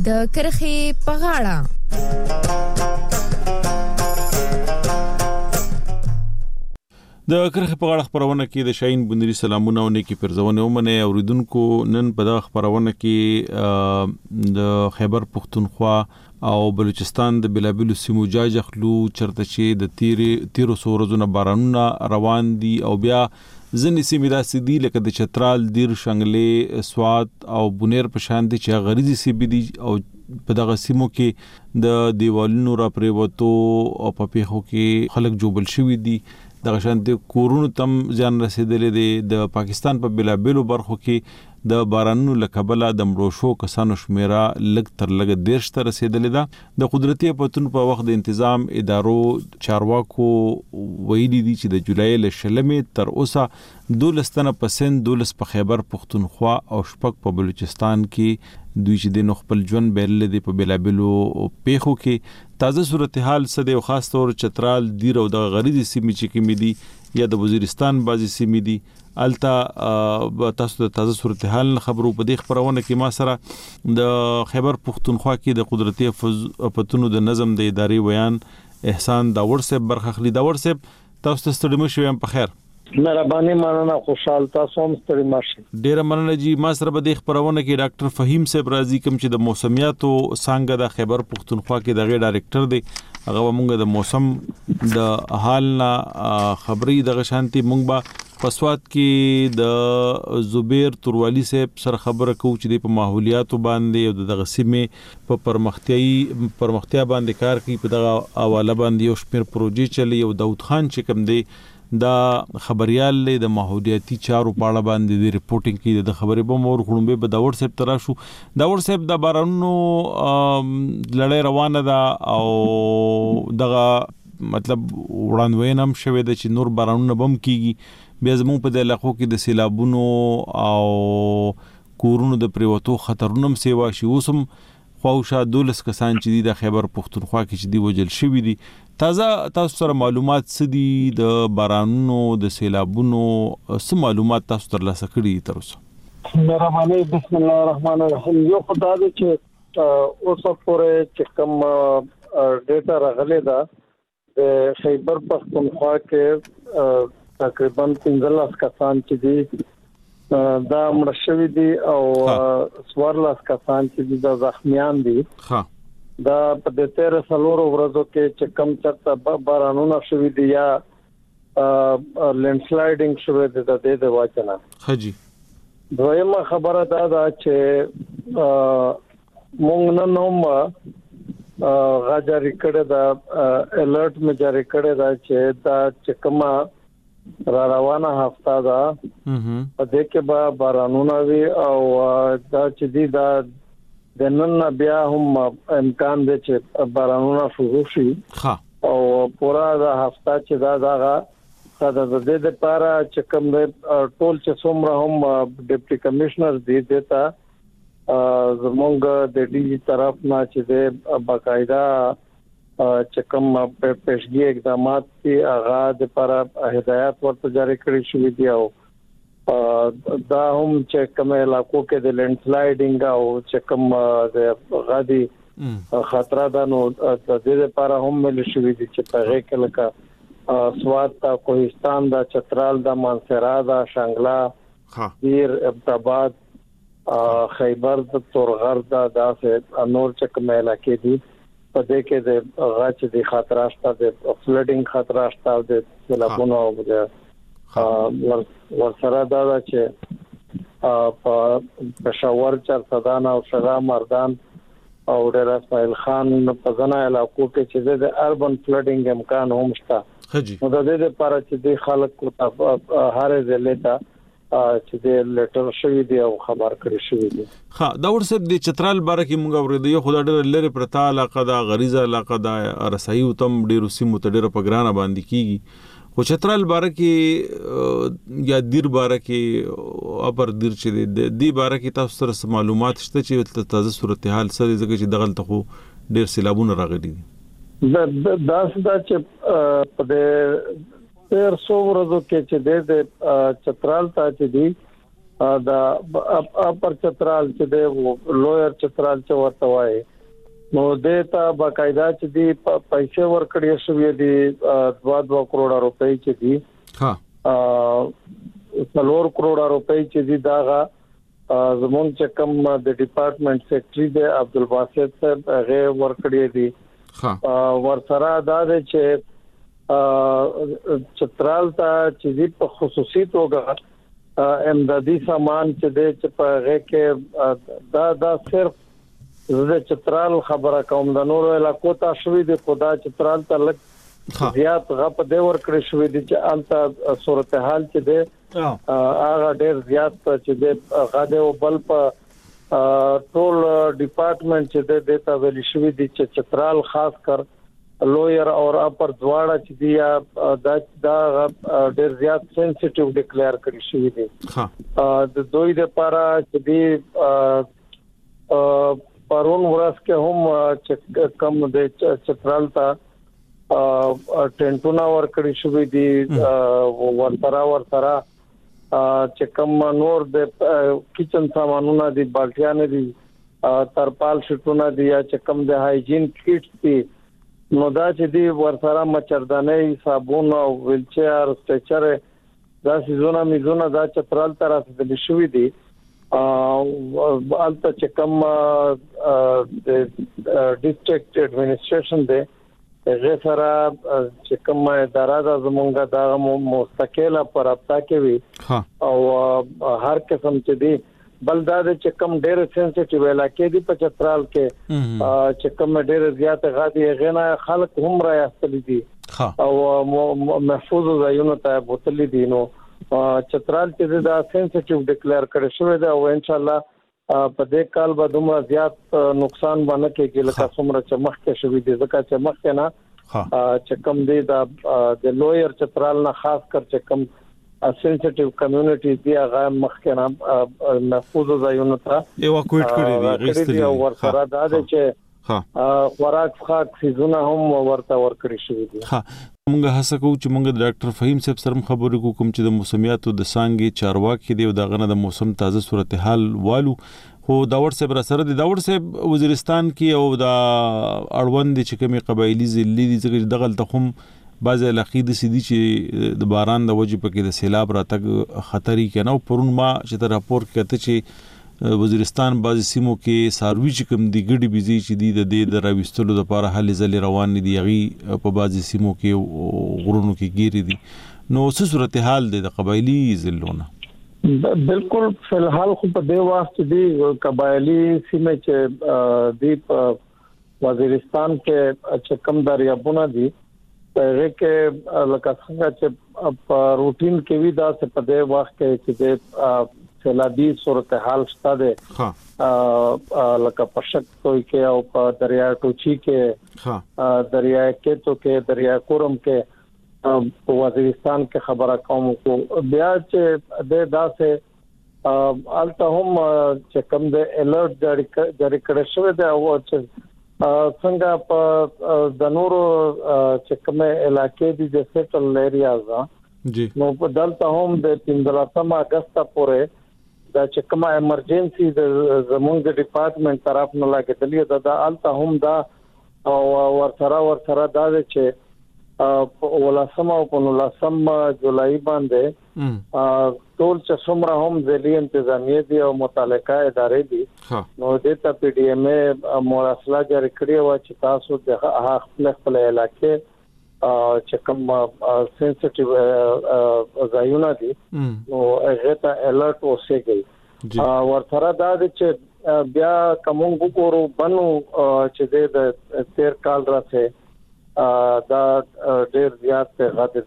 د کرخې په غاړه. د کرخې په غاړه خبرونه کې د شاهین بندري سلامونه او نیکی پرزونه ومنه اوریدونکو. نن په دغه خبرونه کې د خیبر پختونخوا او بلوچستان د بلابلو سیمو جاجخلو چرته چې د 1300 ورځې بارانونه روان دي او بیا ځنې سیمې داسې دي لکه د چترال، دیر، شنګلې، سوات او بونیر په شان دي چې غریزي سیمې دي او په دغه سیمو کې د دیوالونو را پریوتو او په پیښو کې خلک جوبل شوي دي. دغه شان د کورونو تم ځان رسیدلې دي. د پاکستان په بلابلو برخو کې د بارانونو لکبله د مړوشو کسانو شمیره لږ تر لږه 13 ته رسیدلې ده. د قدرتي آفتونو په وخت د تنظیم ادارو چارواکو ویلي دي چې د جولای له 20 تر اوسه 12% 12 په خیبر پختونخوا او شپږ په بلوچستان کې دوی چې د خپل ژوند بیل دي په بلابلو پیښو کې. تازه صورتحال سده او خاص طور چترال، دیر او د غریزي سیمې چې کې دي یا د وزیرستان بازي سیمې دي التا تاسو د تازه صورتحال خبرو په دې خبرونه کې ما سره د خیبر پختونخوا کې د قدرتي آفتونو د نظم د ادارې ویان احسان داور صاحب برخخلی. داور صاحب تاسو ته ستړي مو شوم په خیر. مهرباني مننه، خوشحال تاسو هم ستړي ماشي. ډیر مننه جی. ما سره به د خبرونه کې ډاکټر فهیم صاحب راضي کوم چې د موسمیاتو څنګه د خیبر پختونخوا کې د غیر ډایریکټر دی. هغه موږ د موسم د حال نه خبري دغه شانتي موږ به پسوات کې د زبیر توروالی صاحب سره خبره کوو چې په ماحولیاتو باندې او دغه سیمه په پرمختیا باندې کار کوي. په دغه حواله باندې یو شمیر پروژې چلی او داود خان چې کوم دی دا خبريال له د ماحولیاتي چارو په اړه باندې د ریپورتینګ کې د خبرې به مور خړومبه به داور صاحب ترا شو. داور صاحب د بارانونو لړۍ روانه ده او دغه مطلب وړاندوینم شوه د چې نور بارانونه بم کیږي. بیا زموږ په د علاقو کې د سیلابونو او کورونو د پریوتو خطرونو سیوا شي. اوسم خواوشا 12 کسان چې د خیبر پختونخوا کې چې دی وجل شوی دي. تازه تاسو سره معلومات څه دي د بارانونو د سیلابونو څه معلومات تاسو ترلاسه کړي تر اوسه؟ مهرباني. بسم الله الرحمن الرحیم. یو خدای دې چې اوسه پورې چې کوم ډیټا راغلي ده د خیبر پختونخوا کې تقریبا 15 کسان چې دي دا مړ شوي دي او 14 کسان چې دي دا زخمیان دي. دا په د 13 ورځو کې چې کم چرته بارانونه شوي دي یا لینډ سلایډینګ شوي دي د دې د واچنه. حجي دویمه خبره دا چې مونږ نن هم غاجری کړه دا الرټ مې جاری کړه دا چې دا چې کما روانه هفته دا په دې کې به بارانونه وي او دا چې دي دا د نن بیا هم امکان دی چې بارانونه شروع شي او پورا دا هفته چې دا د دې لپاره چې کوم ټول چې څومره هم ډیپټي کمشنر دی دیتا زمونږ د ډي طرف نه چې د باقاعده چې کوم پیشګي اقدامات دي هغه د لپاره هدایت ورته جاری کړی شوې دي او دا هم چې کوم علاقو کې د لینډ سلایډینګ او چې کوم د غادي خطر ده نو د دې لپاره هم مل شوې دي چې په هغه کې لکه سوات تا کوهستان دا چترال دا مانسرا دا شانګلا دیر ابتاباد خیبر د تورغر دا داسې نور چې کوم علاقې دي په دې کې د غاچ دي خطر شته د فلډینګ خطر شته د سیلابونو او ورسره دا چې په پېښور چرسدان او شغا مردان او ډیر اسماعیل خان په ځنه علاقو کې چې د اربن فلډینګ امکان هم شته. نو د دې لپاره چې د خلکو ته هر ځای ته چې د لیټر شوی دی او خبر کړی شوی دی. ها دا ورسره د چترال باره کې موږ اورېدو یو خدای ډېر لری پرتا علاقه دا غریزه علاقه دا رسایي او تم ډېر سیمو ته ډېر په ګرانه باندې کیږي. خو چترال باره کې یا دیر باره کې اپر دیر چې د دې باره کې تاسو سره معلومات شته چې تازه صورتحال سره ځکه چې دغه ته خو ډېر سیلابونه راغلي دي. دا چې په دې 1300 ورځو کې چې د چترال ته چې دی دا اپر چترال چې د لویر چترال چې ورته وایي نو دیتا باقاعده چې دی پیسې ورکړې شوې دي 2 کروڑ روپۍ چې دي ها 4 کروڑ روپۍ چې دي داغه زمون چې کوم د ډپارټمنټ سیکریټري دی عبدالباسط صاحب هغه ورکړې دي ها ورسره دا چې چترال ته چې په خصوصي توګه امدادي سامان چې د په هغه کې دا صرف زه چترال خبره کوم د نورو علاقو ته شوې دي خدا چترال ته لګ زیات غپ د ور کړی شوې دي چې الته صورتحال چې ده هغه ډېر زیات چې ده غاده او بل په ټول ډپارټمنټ چې ده ته ویل شوې دي چې چترال خاص کر لویر او اپر دواړه چې دی دا ډېر زیات سنسټیو ډیکلیئر کړی شوې دي د دوی لپاره چې دی پرون ورځ کې هم چې کم د چترال ته ټینټونه ورکړی شوې دي ورسره چې کم نور د کچن سامانونه دي بالټیان دي ترپال شټونه دي یا چې کم د هایجین کیټس دي نو دا چې دی ورسره مچردانې صابون او ویلچر سټرچر دا سيزونه میزونه دا چترال ته راځي شوې دي البته چې کوم د ډیسټریکټ اډمنسټریشن دی هغه سره چې کوم اداره د زمونږه د مستقله پر رابطه کوي او هر قسم چې دی بلداد چې کوم ډېر سنسټیو علاقې دي په چترال کې چې کوم ډېر زیات غادي غنا خلک هم راځي دي او محفوظ ځایونو ته بوتلې دي نو چترال چې دا سنسټیو ډیکلیئر کړی شوی دی او ان شاء الله په دې کال به دومره زیات نقصان باندې کې لکه څومره چې مخکې شوی دی ځکه چې مخکې نه چې کوم دی د لویر چترال نه خاص کر چې کوم سنسټیو کمیونټي دی هغه مخکې نه محفوظ ځایونو ته ایواکویټ کړی دي او ورسره دا چې خوراک خاص سيزونه هم ورته ورکړی شوی دي مونږه هڅه کوو چې مونږ د ډاکټر فهیم صاحب سره خبرې کوم چې د موسمیاتو د سانګي چارواکي دی او د غنه د موسم تازه صورتحال والو خو داور صاحب را سره د داور صاحب وزیرستان کې او د اړوند چې کومي قبایلی ضلع دي چې دغه تخم بعض علاقې د سيدي چې د باران د وجې پکې د سیلاب راتګ خطرې کنه او پرون ما چې د راپور کته چې وزیرستان بعض سیمو کې ساروي چې کوم دی ګډي بيزي چې دی د دې د راوستلو لپاره حل ځلې روان دي غي په بعض سیمو کې غرونو کې ګيري دي نو څه صورتحال دی د قبایلی ضلعونو بالکل فلحال خو په دې وخت دی قبایلی سیمه چې دی وزیرستان کې چې کم دریابونه دي هغه کې لکه څنګه چې په روټین کې وی دا څه په دې وخت کې چې سیلابي صورتحال شته ده لکه پشک توي کې او په دریای ټوچي کې دریای کېتو کې دریای کورم کې په وزیرستان کې خبره کوم کو بیا چې د داسه الته هم چې کوم د الرټ جاری کړی شوی دی او چې څنګه په د نورو چې کومه علاقې دي د سیټل ایریاز جی نو په دلته هم د 15 اگست پورې دا چې کومه ایمرجنسي د زمونږ د ډپارټمنټ طرف نه لاګتلې دا الته هم دا او ورسره دا چې ولاسم او په ولاسم جولای باندې ټول چې څومره هم ځلې انتظامیه دي او متعلقه ادارې دي نو د ته پی ډی ایم ای مراسله جاری کړی و چې تاسو د خپل علاقې چې کوم سنسټیو ځایونه دي نو هغه ته الرټ اوسېږي ورته دا چې بیا کوم وګورو بنو چې د 13 کال راځي دا ډېر زیات غته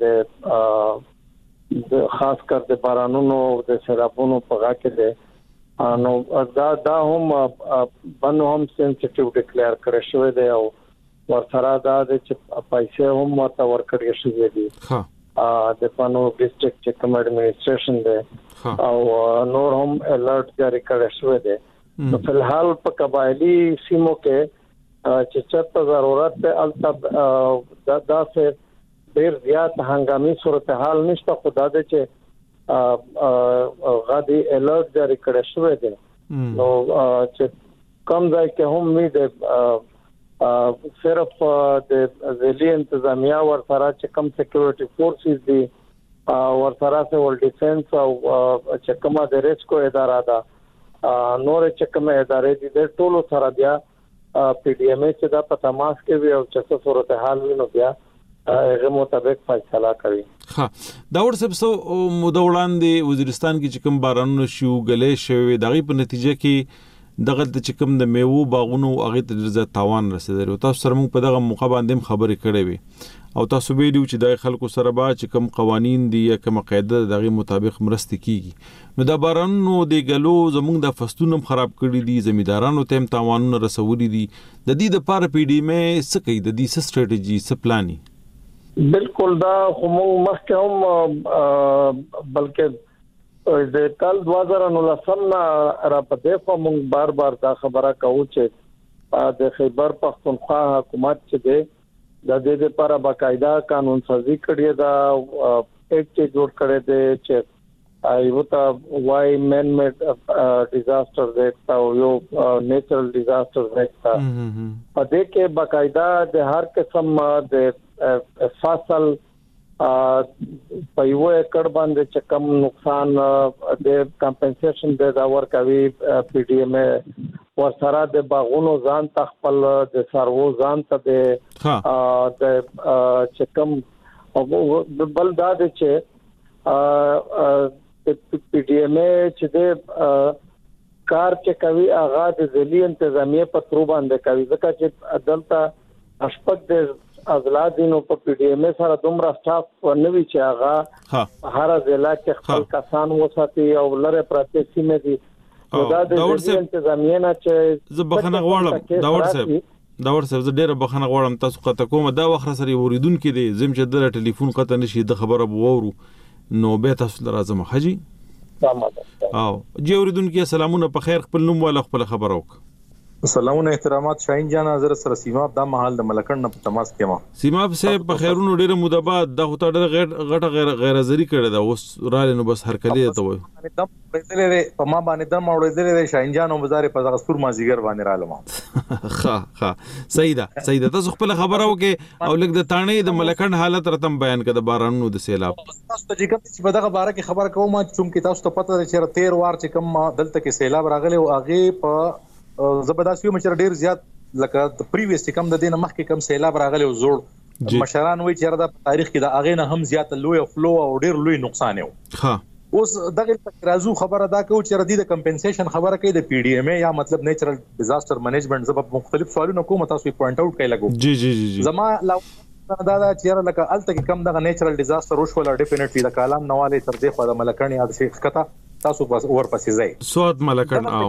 د خاص کر د بارانونو د سیلابونو په غاکه ده نو دا هم بنو هم سنسټیو ډیکلیئر کړی شوی دی او ورسره دا چې پیسې هم ورته ورکړل شوې دي د پانو ډیسټریکټ چې کوم اډمنسټریشن دی او نور هم الرټ جاری کړی شوی دی نو په حال په قبایلی سیمو کې چې چرته ضرورت ده البته دا ډېر زیات هنګامي صورتحال نشته خو دا چې غادي الرټ جاری کړی شوی دی نو چې کوم ځای کې هم وي د صرف د ځلي انتظامیه ورسره چې کوم سکیورټي فورسز دي ورسره سیول ډیفنس او چې کومه د ریسکو اداره ده نور چې کومه ادارې دي د ټولو سره بیا پی ډی ایم چې دا په تماس کې وي او چې څه صورتحال وي نو بیا هغه مطابق فیصله کوي. ها دا ورسره سو مدوړاندې وزیرستان کې چې کوم بارانونه شو غلې شوی دغه په نتیجه کې دغه د چې کوم د میوه باغونو هغه ته ډېر تاوان رسیدلی او تاسو سره موږ په دغه موقع باندې خبرې کړې وي او تاسو ویلو چې د خلکو سره با چې کوم قوانين دي یا کوم قاعده دغه مطابق مرسته کیږي نو دا بارانونو د غلو زموږ د فصلونو خراب کړي دي زمیدارانو ته تاوانونه رسولي دي د دې د پاره پی ډی مې څه کوي د دې سټریټجی څه پلاني بالکل دا هم مخکې هم بلکې د کال 2019 نه را پدې په موږ بار دا خبره کوو چې د خیبر پختونخوا حکومت چې د دې لپاره باقاعده قانون سازي کړی دا ایکټ جوړ کړی دی چې یو تا وای مین میډ ډیزاستر دا یو نیچرل ډیزاستر دا په دې کې باقاعده د هر قسم د فصل په یو ایکړ باندې چې کم نقصان د کمپنسیشن د ورکوي پی ډی ایم ورسره د باغونو ځان تخپل د سرو ځان ته د چې کم بل دا چې پی ډی ایم چې د کار چې کوي هغه د ځلي انتظامیه په تر باندې کوي ځکه چې دلته اشپک د ازلادینو په پی ډی ایم سره دومره سټاف نوي چې هغه هر ضلع کې خپل کسان وساتي او لره پراته سیمه دي دا د انتظامیه نه چې زبخنه غواړم داور صاحب زه ډیره بخنه غواړم تاسو قطه کوم دا وخت سره وریدون کې دي زم چې د ټلیفون قطه نشي د خبره وورو نو به تاسو لازم حجي او جی وریدون کې سلامونه په خیر خپل نوم ولا خپل خبر وک سلامونه احترامات شاهین جان حضرت سره سیماب د محل د ملکن نه په تماس کې ما سیماب صاحب په خیرونو ډیره مدبات د هوته ډیره غټه غیر ازری کړه دا اوس رال نو بس هر کلی ته وای په ما باندې دم اورېدلې شاهین جان او بازار په دغه سپور مازیګر باندې رالم ها سیدا تاسو خپل خبره وکي او لګ د تانې د ملکن حالت رتم بیان کړه بارانونو د سیلاب تاسو ته چې په دغه باره کې خبر کوم چې تاسو ته پته چې 13 وار چې کوم دلته کې سیلاب راغلی او هغه په زبرداستیو مچر ډیر زیات لکه د پریویس کم د دینه مخکې کم سیلاب راغلی او زوړ مشران وایي چې د تاریخ کې د اغه نه هم زیات لوی فلو او ډیر لوی نقصان یو ها اوس دغه ترازو خبره دا کو چې ردی د کمپنسیشن خبره کوي د پی ډی ایم یا مطلب نیچرل ډیزاستر مینجمنت زب مختلف سوالونه کوم تاسو پوینټ اوټ کړئ لګو جی زما دا چې لکه الته کې کم دغه نیچرل ډیزاستر وشول ډیفینټلی د کالام نواله تر دې خو د ملکن یاد شي خطا تاسو بس اور پسې ځای سواد ملکن او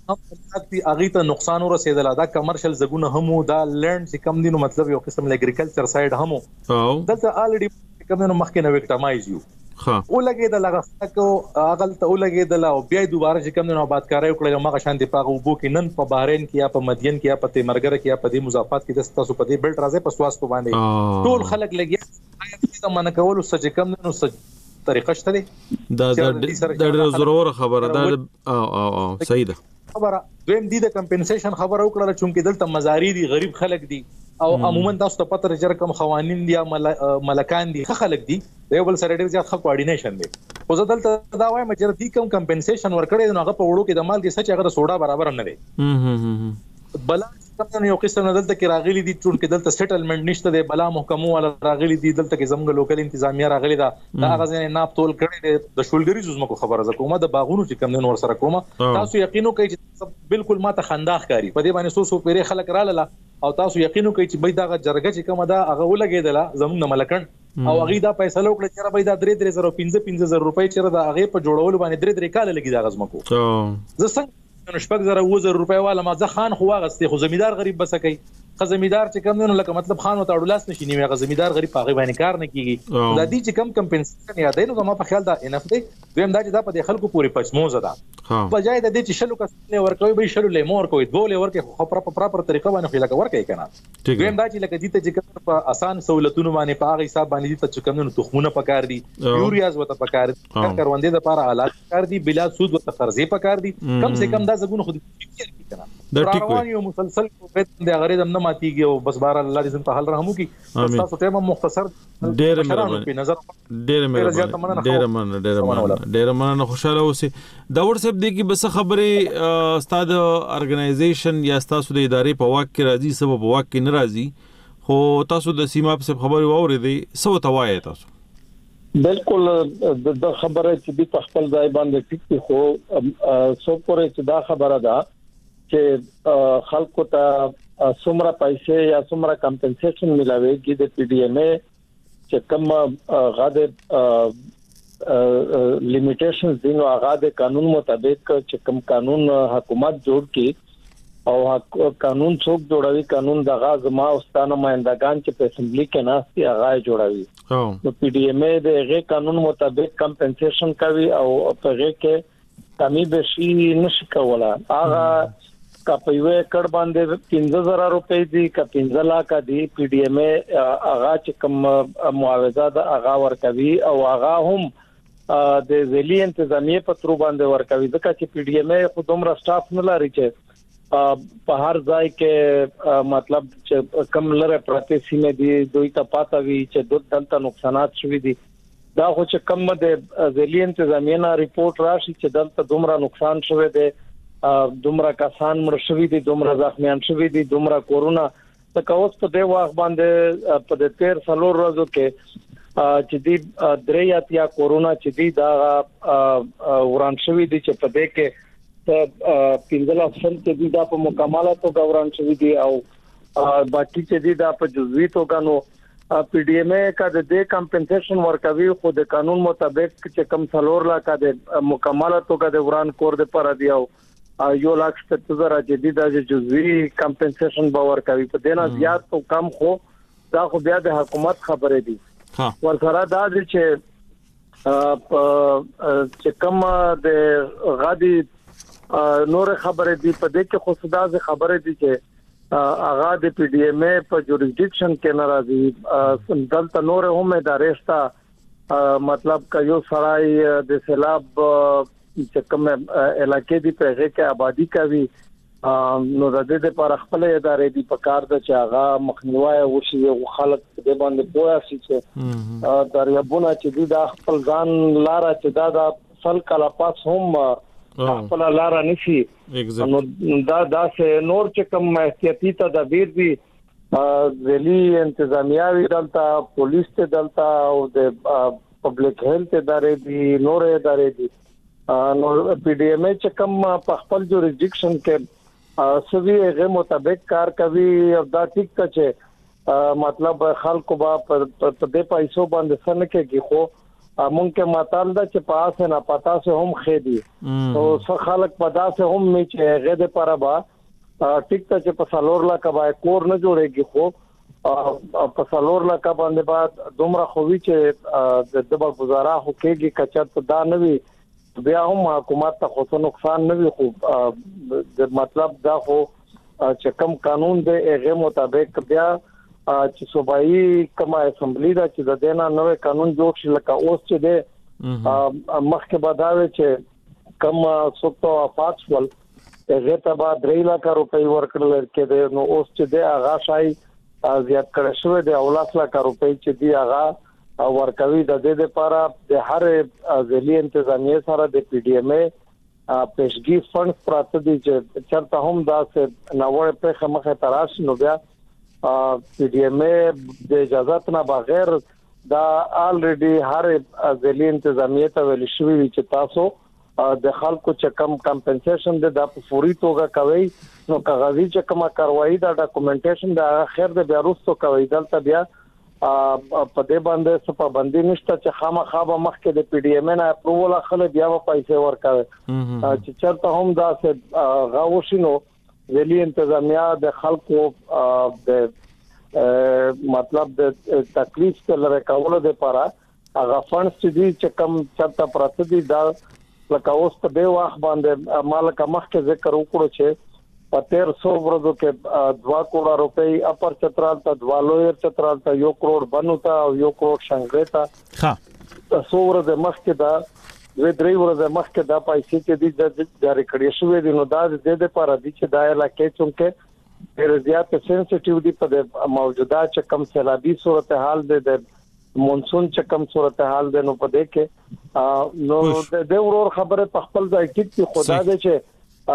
اغه ته نقصان ورسېدل دا کمرشل زګونه هم دا لند چې کم دینو مطلب یو قسم اګریکلچر سایډ هم دلته الریډي کم نو مخکې نو وکټمایز یو او لګیدل هغه کو اغل ته لګیدل او بیا دوباره چې کم نو آبادکاري وکړل مغه شان دی پاغه وبو کې نن په بحرین کې یا په مدین کې یا په تیمرګر کې یا په دې مضافات کې د تاسو په دې بیلټ راځي په سواس په باندې ټول خلک لګي دا من کول او سچ کم نو طریقه شته دا ډېر ضروري خبره ده او صحیح ده خبره دویم دي د کمپنسیشن خبره وکړه چې دلته مزاري دي غریب خلک دي او عموما تاسو ته پته رجر کم قوانين دي ملکان دي خلک دي یو بل سره ډېر ځات خ کوارډینیشن دي او دلته دا وایم چې دې کم کمپنسیشن ورکړي نو هغه په وړو کې د مال کې سچ هغه د سوډا برابر نه دی بل کمن یو قسم دلته کې راغلي دي چې دلته سیټلمنٹ نشته دی بلا محکمو ولا راغلي دي دلته کې زموږ لوکل انتظامیه راغلي دا هغه ځنه ناپ تول کړي د شولګری زموږ خبره ز کومه د باغونو چې کم نور سره کومه تاسو یقینو کوي چې بالکل ماته خنداخ کاری په دې باندې سو پیری خلک رااله او تاسو یقینو کوي چې بيد دا جرګه چې کومه دا هغه ولګیدله زموږ ملکن او هغه دا پیسې لوکړه چې بيد 3,000 روپۍ چې دا هغه په جوړول باندې 3 کال لګي دا غزمکو زه څنګه نو شپږ 2,000 روپۍ والا ما ځه خان خو واغستې خو زمیدار غریب بس کوي خزمیدار چې کم نه لکه مطلب خان او تاړولاس نشي نیمه غزمیدار غریب هغه باندې کار نه کیږي دا دي چې کم کمپنسیشن یا دینو ما په خیال دا انف دی دویم دا چې دا په خلکو پوری پچموزه ده بجای د دې چې شلو کسله ورکوي به شلو له مور کوي دوله ورکه خو پراپر طریقه باندې خو لکه ورکه کنه دویم دا چې لکه دې ته چې په اسان سہولتونو باندې په هغه حساب باندې ته چې کم نه تخمونه پکار دي یوریاز وته پکار دي کاروندې د لپاره آلات پکار دي بلا سود وته قرضې پکار دي کم سے کم دا زګونه خو دې کنه روان یو مسلسل کوپټ د غریب نه ماتيږي او بس بار الله دې زنه حل رحمو کی تاسو ته مختصر ډېر مننه خوشاله اوسئ دا ورسب دی کې بس خبره استاد ارګنایزیشن یا تاسو د ادارې په واک کې راځي سبب په واک کې ناراضي خو تاسو د سیما په خبره واورېدې سو توای تاسو بالکل د خبره چې د خپل ځای باندې ټیک خو سو پورې چې دا خبره ده چې خلکو ته سمره پیسې یا سمره کمپنسیشن ملاويږي د پی ډی ایم ای چې کوم غاده لیمیټیشنز دي نو هغه د قانون مطابق چې کوم قانون حکومت جوړ کړي او قانون څوک جوړوي قانون د غاز ما اوستانه مایندگان چې په اسمبلی کې ناشتي هغه جوړوي نو پی ډی ایم ای دغه قانون مطابق کمپنسیشن کوي او په هغه کې کمی بشي نشي کوله هغه کا په یو کډ باندې 15000 روپۍ دي کا 15 لک دي پی ډی ایم ای هغه چې کوم معاوضه د هغه ورکوي او هغه هم د ذیلی انتظامیه په تر باندې ورکوي ځکه چې پی ډی ایم ای خو دومره سټاف نه لري چې په هر ځای کې مطلب چې کم لره پرته سیمه دي دوی ته پاته وي چې دلته نقصانات شوي دي دا خو چې کم د ذیلی انتظامیه نه ریپورت راشي چې دلته دومره نقصان شوی دی دومره کسان مړ شوي دي دومره زخمیان شوي دي دومره کورونا تک اوس په دې وخت باندې په دې 13 سالور ورځو کې چې دی درېاتیا کورونا چې دی دا وران شوي دي چې په دې کې 15 سال چې دی دا په مکمله توګه وران شوي دي او باقي چې دی دا په جزوی توګه نو پی ډی ایم ای کا د کمپنسیشن ورکوي خو د قانون مطابق چې کم سالور لا کا د مکمله توګه د وران کور د پر دی او یو لاک 70,000 جدي د جزوی کمپنسیشن باور کوي په دینه زیات او کم خو دا خو بیا د حکومت خبره دي ورسره دا چې کم د غادي نور خبره دي په دې کې خو صدا ز خبره دي چې اغا د پی ډی ایم ای په جوریسډکشن کې ناراضي دلته نور هم ادارې ستا مطلب ک یو سړی د سیلاب چې کوم علاقې دی په هغه کې آبادی کوي نو د دې لپاره خپل ادارې دی په کار د چاغه مخنیوي وشي او خلک د باندې پوهه شي چې دریابونه چې د خپل ځان لار چې دا فل کلا پاس هم خپل لار نشي نو دا سه نور چې کوم احتیاطي تدابیر دي ذیلی انتظامیه وی دلته پولیس ته دلته او د پبلک هیلث ادارې دي نور ادارې دي نو پی ډی ایم ای چې کوم په خپل جوریسډکشن کې سوي هغه مطابق کار کوي او دا ټیک ته چې مطلب خلکو با په دې پیسو باندې سن کې خو ممکن ماتال دا چې پاسه نه پتا سه هم خېدي او څو خلک پدا سه هم می چې هغه د پاره با ټیک ته چې په سالور لا کبا کور نه جوړيږي خو په سالور لا کبا باندې بعد دومره خوي چې د دبا گزاره هو کېږي کچت دا نه وي بیا هم حکومت ته خو نقصان نه وي خو د مطلب دا خو چې کوم قانون دی هغه مطابق بیا چې صوبایي کما اسمبلی دا چې د دینه نوې قانون جوړ شي لکه اوس چې دی مخکې بداوي چې کم سوتو افاصل هغه ته بعد 3 لک روپۍ ورکړل کېده نو اوس چې دی هغه شای زیات کړی شوی دی 10 لک روپۍ چې دی هغه ورکوي د دې لپاره د هر ذیلی انتظامیه سره د پی ډی ایم ای پېشګي فند پراته دي چې چرته هم دا څه نوړ په مخه تراش نو بیا پی ډی ایم ای د اجازه نه بغیر دا الریډي هر ذیلی انتظامیه ته ویل شوی چې تاسو د خلکو چې کم کمپنسیشن د فوري توګه کوي نو کاغذي چې کومه کاروایی دا ډاکومېنټیشن دا خیر د بیا وروسته کوي دلته بیا په دې باندې څه پابندي نشته چې خامخا به مخکې د پی ډی ایم ای اپروول اخلي بیا په پیسې ورکوي چې چرته هم دا څه غاوښینو ځلي انتظامیه د خلکو د مطلب د تکلیف لپاره کولو لپاره هغه فنډز چې کم چرته پراته دي دا لکه اوس په دې وخت باندې مالک مخکې ذکر وکړو چې په 1300 ورځو کې 2 کروڑ روپۍ اپر چترال ته 2 لویر چترال ته 1 کروڑ بنوتا او 1 کروڑ شنګړې ته ها څوره د مخکې دا درې ورځې مخکې دا پیسې چې دي جاری کړې شوې دي نو دا د دې لپاره دي چې دا علاقې چې ډېر زیات سنسټیو دي په موجوده چې کم سیلابي صورتحال د مونسون چې کم صورتحال ده نو په دې کې نو د ورور خبره په خپل ځای کې خدا دې چې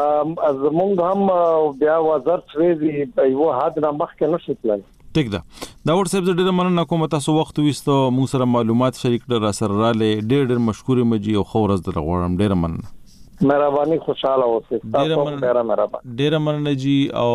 زمونږ هم بیا وزارت سوي په یو حد نه مخکې نشو تللی. ټیک ده دا ور صاحب ډېر مننه کوم تاسو وخت وستو موږ سره معلومات شریک کړل را سره را لې ډېر مشکور مجي او خورز در غوړم ډېر مننه مهرباني خوشاله اوسئ تاسو ډېر مننه جی او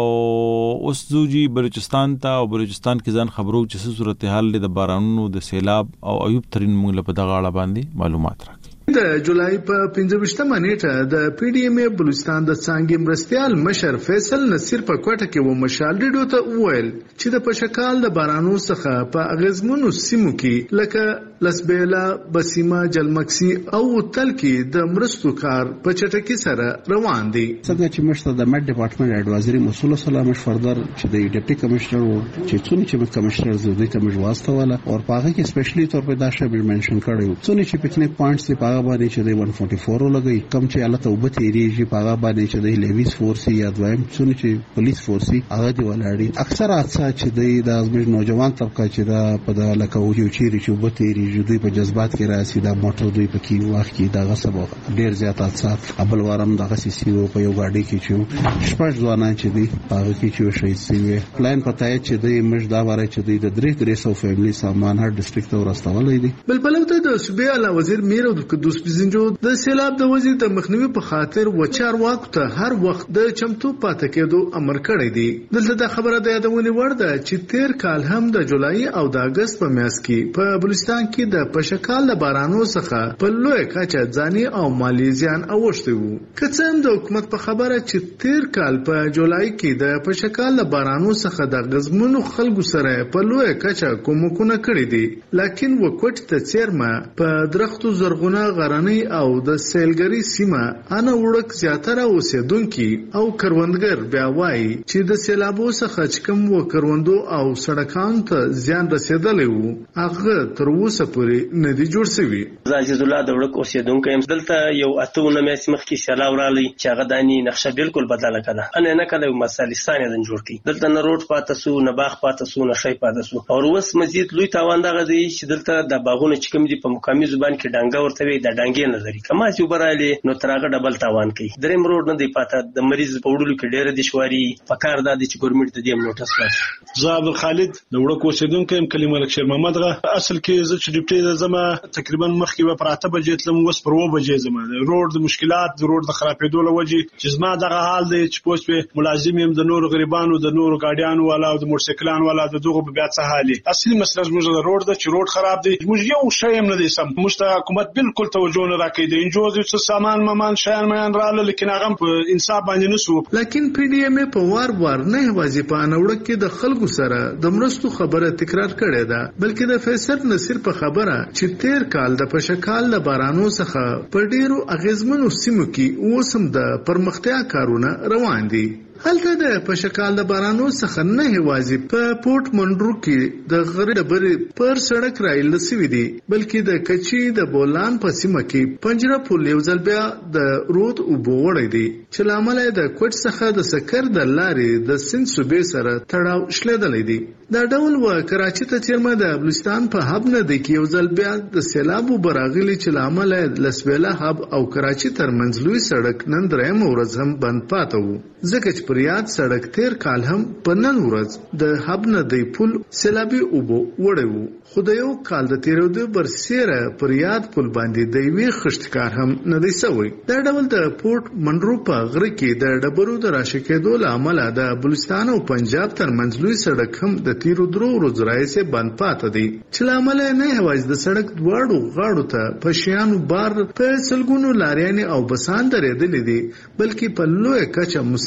اوس زوجي بلوچستان ته او بلوچستان کې ځان خبرو چې صورتحال د بارانونو د سیلاب او ایوب ترين موږ له پدغه اړه باندې معلومات راکړي. د جولای په 15مه نیټه د پی ډی ایم بلوچستان د څنګه مرستيال مشر فیصل نصیر په کوټه کې و مشال ډیډو ته وویل چې د پشکال د بارانو څخه په اغیزمنو سیمو کې لکه لسبیلا بسیمه جلمکسي او تل کې د مرستو کار په چټکی سره روان دي. څنګه چې مشته د مد ډپارټمنټ ایڈوایزري مسول سلام فردر چې د ډیپټي کمشنر چې څونی چې کمشنر زوی ته مجواسته والا او پاغه کې سپیشلی تور په داشه به منشن کړو څونی چې پکنیک پوینټس دی پاغه باندې چې د 144 لګي کم چې الته وبته ایریږي پاغه باندې چې د لیویس فورسي یا دویم څونی چې پولیس فورسي هغه دی ولاړی اکثر حادثه چې د ازمیر نوجوان طبقه چې دا په لکه یو چیرې چې وبته ایریږي دوی په جذبات کې راسي دا موټر دوی په کې واخ کې دا سبب ډیر زیات حادثات ابل وارم دغه سیسیو په یو गाड़ी کې چې شپږ ځوانان چې دی هغه کې چې شهید شوی پلان پتاي چې دی مجدا واره چې دی د 300 فیملی سامان هر ډسټریکټ ته ورستولې دي. بلبلته د صوبې اعلی وزیر میر د قدوس بزنجو د سیلاب د وزیر د مخنیوي په خاطر وچار وخت هر وخت د چمتو پاتې کېدو امر کړی دی. دلته د خبره د یادونې وړ ده چې تیر کال هم د جولای او د اگست په میاشت کې په بلوچستان کې د پشکال د بارانو څخه په لوی کچه ځاني او مالی زیان اوښتي وو. که څه هم د حکومت په خبره چې تیر کال په جولای کې د پشکال د بارانو څخه د غزمنو خلکو سره په لوی کچه کومکونه کړی دي لکن وکټ ته چیرمه په درختو زرغونه غرنۍ او د سیلګری سیمه انا وړک زیاتره اوسیدونکو او کروندګر بیا وایي چې د سیلابو څخه کم و کروندو او سړکانو ته زیان رسیدلی وو هغه تر اوسه پورې نه دی جوړ شوی. عزیز الله د وړک اوسیدونکو هم دلته یو اتونه مې مخکې سیلاب رالی چې هغه دانی نقشه بالکل بدله کړه انا نه کله مسالې ثانيه دن جوړ کی دلته نه روډ پاتې سو نه باغ پاتې سو نه شي پاتې سو او اوس مزید لوی تاوان دغه دی چې دلته د باغونو چې کوم دي په مقامي زبان کې ډنګا ورته وي د ډنګې نظر کما چې وبراله نو ترغه ډبل تاوان کوي دریم روډ نه دی پاتې د مریض په وړلو کې ډېر دشواري پکار د چې ګورنمنت ته دی نوټس پاتې. زه عبد الخالد د وړکو اوسیدونکو هم کلمه ملک شیر محمد غه اصل کې زه چې ډیپټي زما تقریبا مخکې و پراته بجې تلم وس پر و بجې زما د روډ د مشکلات د روډ د خرابېدو لوجي چې زما دغه حال دی چې پوسټ ملازم هم د نور غریبانو د نور گاډیانو والا او د موټرسایکلانو والا د دغه بیا څه حالي اصلي مسله زموږ د روډ د چې روډ خراب دی موږ یو شی هم نه دی سم موږ حکومت بالکل توجه نه راکړي د انجوز څه سامان ممان شیان میان رااله لیکن هغه په انصاف باندې نسو لیکن پی ډی ایم په وار نه واځي په انوړک کې د خلکو سره د مرستو خبره تکرار کړې ده بلکې د فیصل نصیر په خبره چې تیر کال د پشکال د بارانو څخه په ډیرو اغیزمنو سیمو کې اوسم د پرمختیا کارونه روان دي. هلته د پشکال د بارانو څخه نه هوازي په پورت منډرو کې د غره ډبرې پر سړک رایل نسوي دي بلکې د کچي د بولان په سیمه کې پنجره پل یو ځل بیا د رود او بوړې دي چې لامل د کوټ څخه د سکر د لارې د سند صوبې سره تړاو شلیدلې دي. دا ډول و کراچي ته چیرمه د بلوچستان په هب نه دی کې یو ځل بیا د سیلابو براغلي چې لامل لسبیلا هب او کراچي ترمنځ لوی سړک نن درېم ورځ هم بند پاتې وو ځکه پر یاد سړک تیر کال هم په نن ورځ د هب نه دی پل سیلابي اوبو وړي وو خو د یو کال د تیرودو برسیره پر یاد پل باندې د وی خشتکار هم نه دی سوی. دا ډول د پورت منډرو په غره کې د ډبرو د راشکېدو لامل د بلوچستان او پنجاب ترمنځ لوی سړک هم د تیرو درو ورځې راځي بند پاتې دی چې لامل نه هواز د سړک دواړو غاړو ته په شیانو بار په سلګونو لاریان او بسان درېدلې دي بلکې په لوی کچه مسافران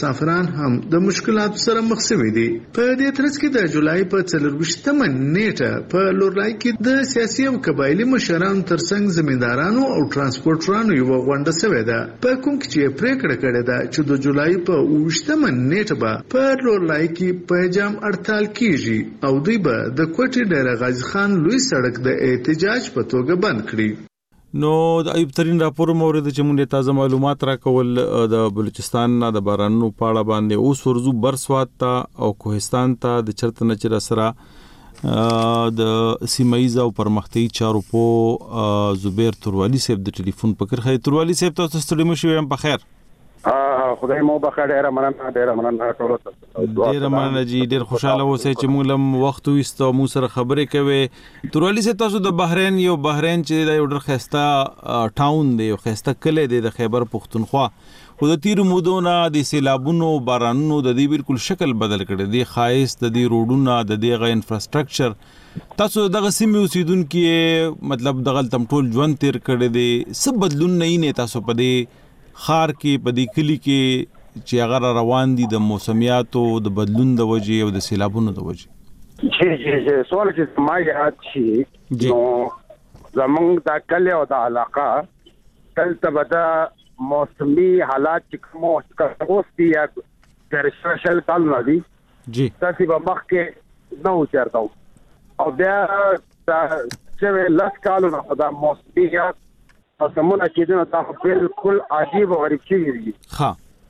هم د مشکلاتو سره مخ شوي دي. په دې ترڅ کې د جولای په 24مه نیټه په لورلای کې د سیاسي او قبایلی مشرانو ترڅنګ زمیندارانو او ترانسپورټرانو یو غونډه شوې ده، په کوم کې چې پریکړه کړې ده چې د جولای په 28مه نیټه به په لورلای کې په جام اړتال کیږي او دوی به د کوټې ډیر غازی خان لوی سړک د احتجاج په توګه بند کړي. نو د ایوب ترين راپور مورید چې مونږ تازه معلومات راکول د بلوچستان نه د بارانونو پاړه باندې اوس ورزو برسوات ته او کوهستان ته د چرته نچر سره د سیمایز او پرمختي چارو په زبیر تروالی صاحب د ټلیفون پکر خې تروالی صاحب تاسو ستړي مشو یم په خیر. خدای مو بخیر ډیر مننه ټول ډیر مننه جی ډیر خوشاله اوسئ چې موږ لم وخت وستو مو سره خبرې کوي. تروالی صاحب تاسو د بحرین چې د یو ډېر خسته ټاون دی او خسته کله دی د خیبر پختونخوا خو د تیر مودونه د سیلابونو بارانونو د دې بالکل شکل بدل کړي دی، خاص د دې روډونو د دې غا انفراستراکچر تاسو دغه سیمه اوسیدونکو مطلب دغه تم ټول ژوند تیر کړي دی، سب بدلون نه تاسو په دې خار کې په دې کلی کې چې هغه روان دي د موسمیاتو د بدلون د وجې او د سیلابونو د وجې؟ جی سوال چې ما یاد شي نو زمونږ د کلی او د علاقه دلته به د موسمي حالات چې کوم اوس دي یا د سپیشل کالونه دي جی تاسو به مخکې نه وچرتاو او بیا چې لاس کالونه د موسمي سمونه کېدنه دا بالکل عجیب او غریب شي دي. ها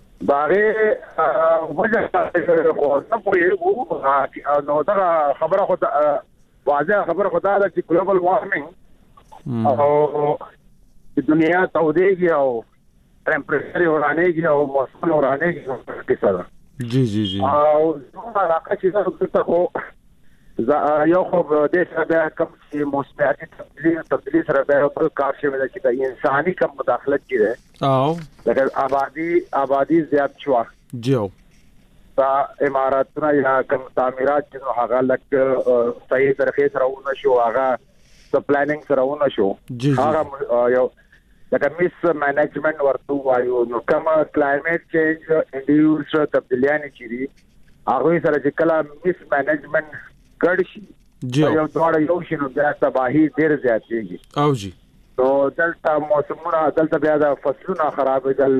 باغه وجه خو نه پوهیږو نو دا خبره خو واضح خبره خو دا چې ګلوبل وارمنګ او د دنیا تودېږي او ټمپریچر ورانېږي او موسم ورانېږي په څه جی جی جی او دا علاقه چې دا خو یو خو د سره کوم چې موسمیاتي تبدیلی سره به په کار شوی دی چې د انساني کم مداخلت کیږي او لکه آبادی زیات شو جو تا اماراتونه یا کوم تعمیرات چې هغه لکه صحیح طریقې سره ونه شو، هغه د پلانینګ سره ونه شو، هغه یو لکه میس مینجمنت ورته وایو نو کوم کلایمټ چینج انډیوس تبدیلیانه چيري هغه سره چې کله میس مینجمنت ګډشي یو ډول یو شنو بیا تباہی ډیر زیاتېږي او جی نو دلته موسمونه دلته بیا د فصلونو خرابېدل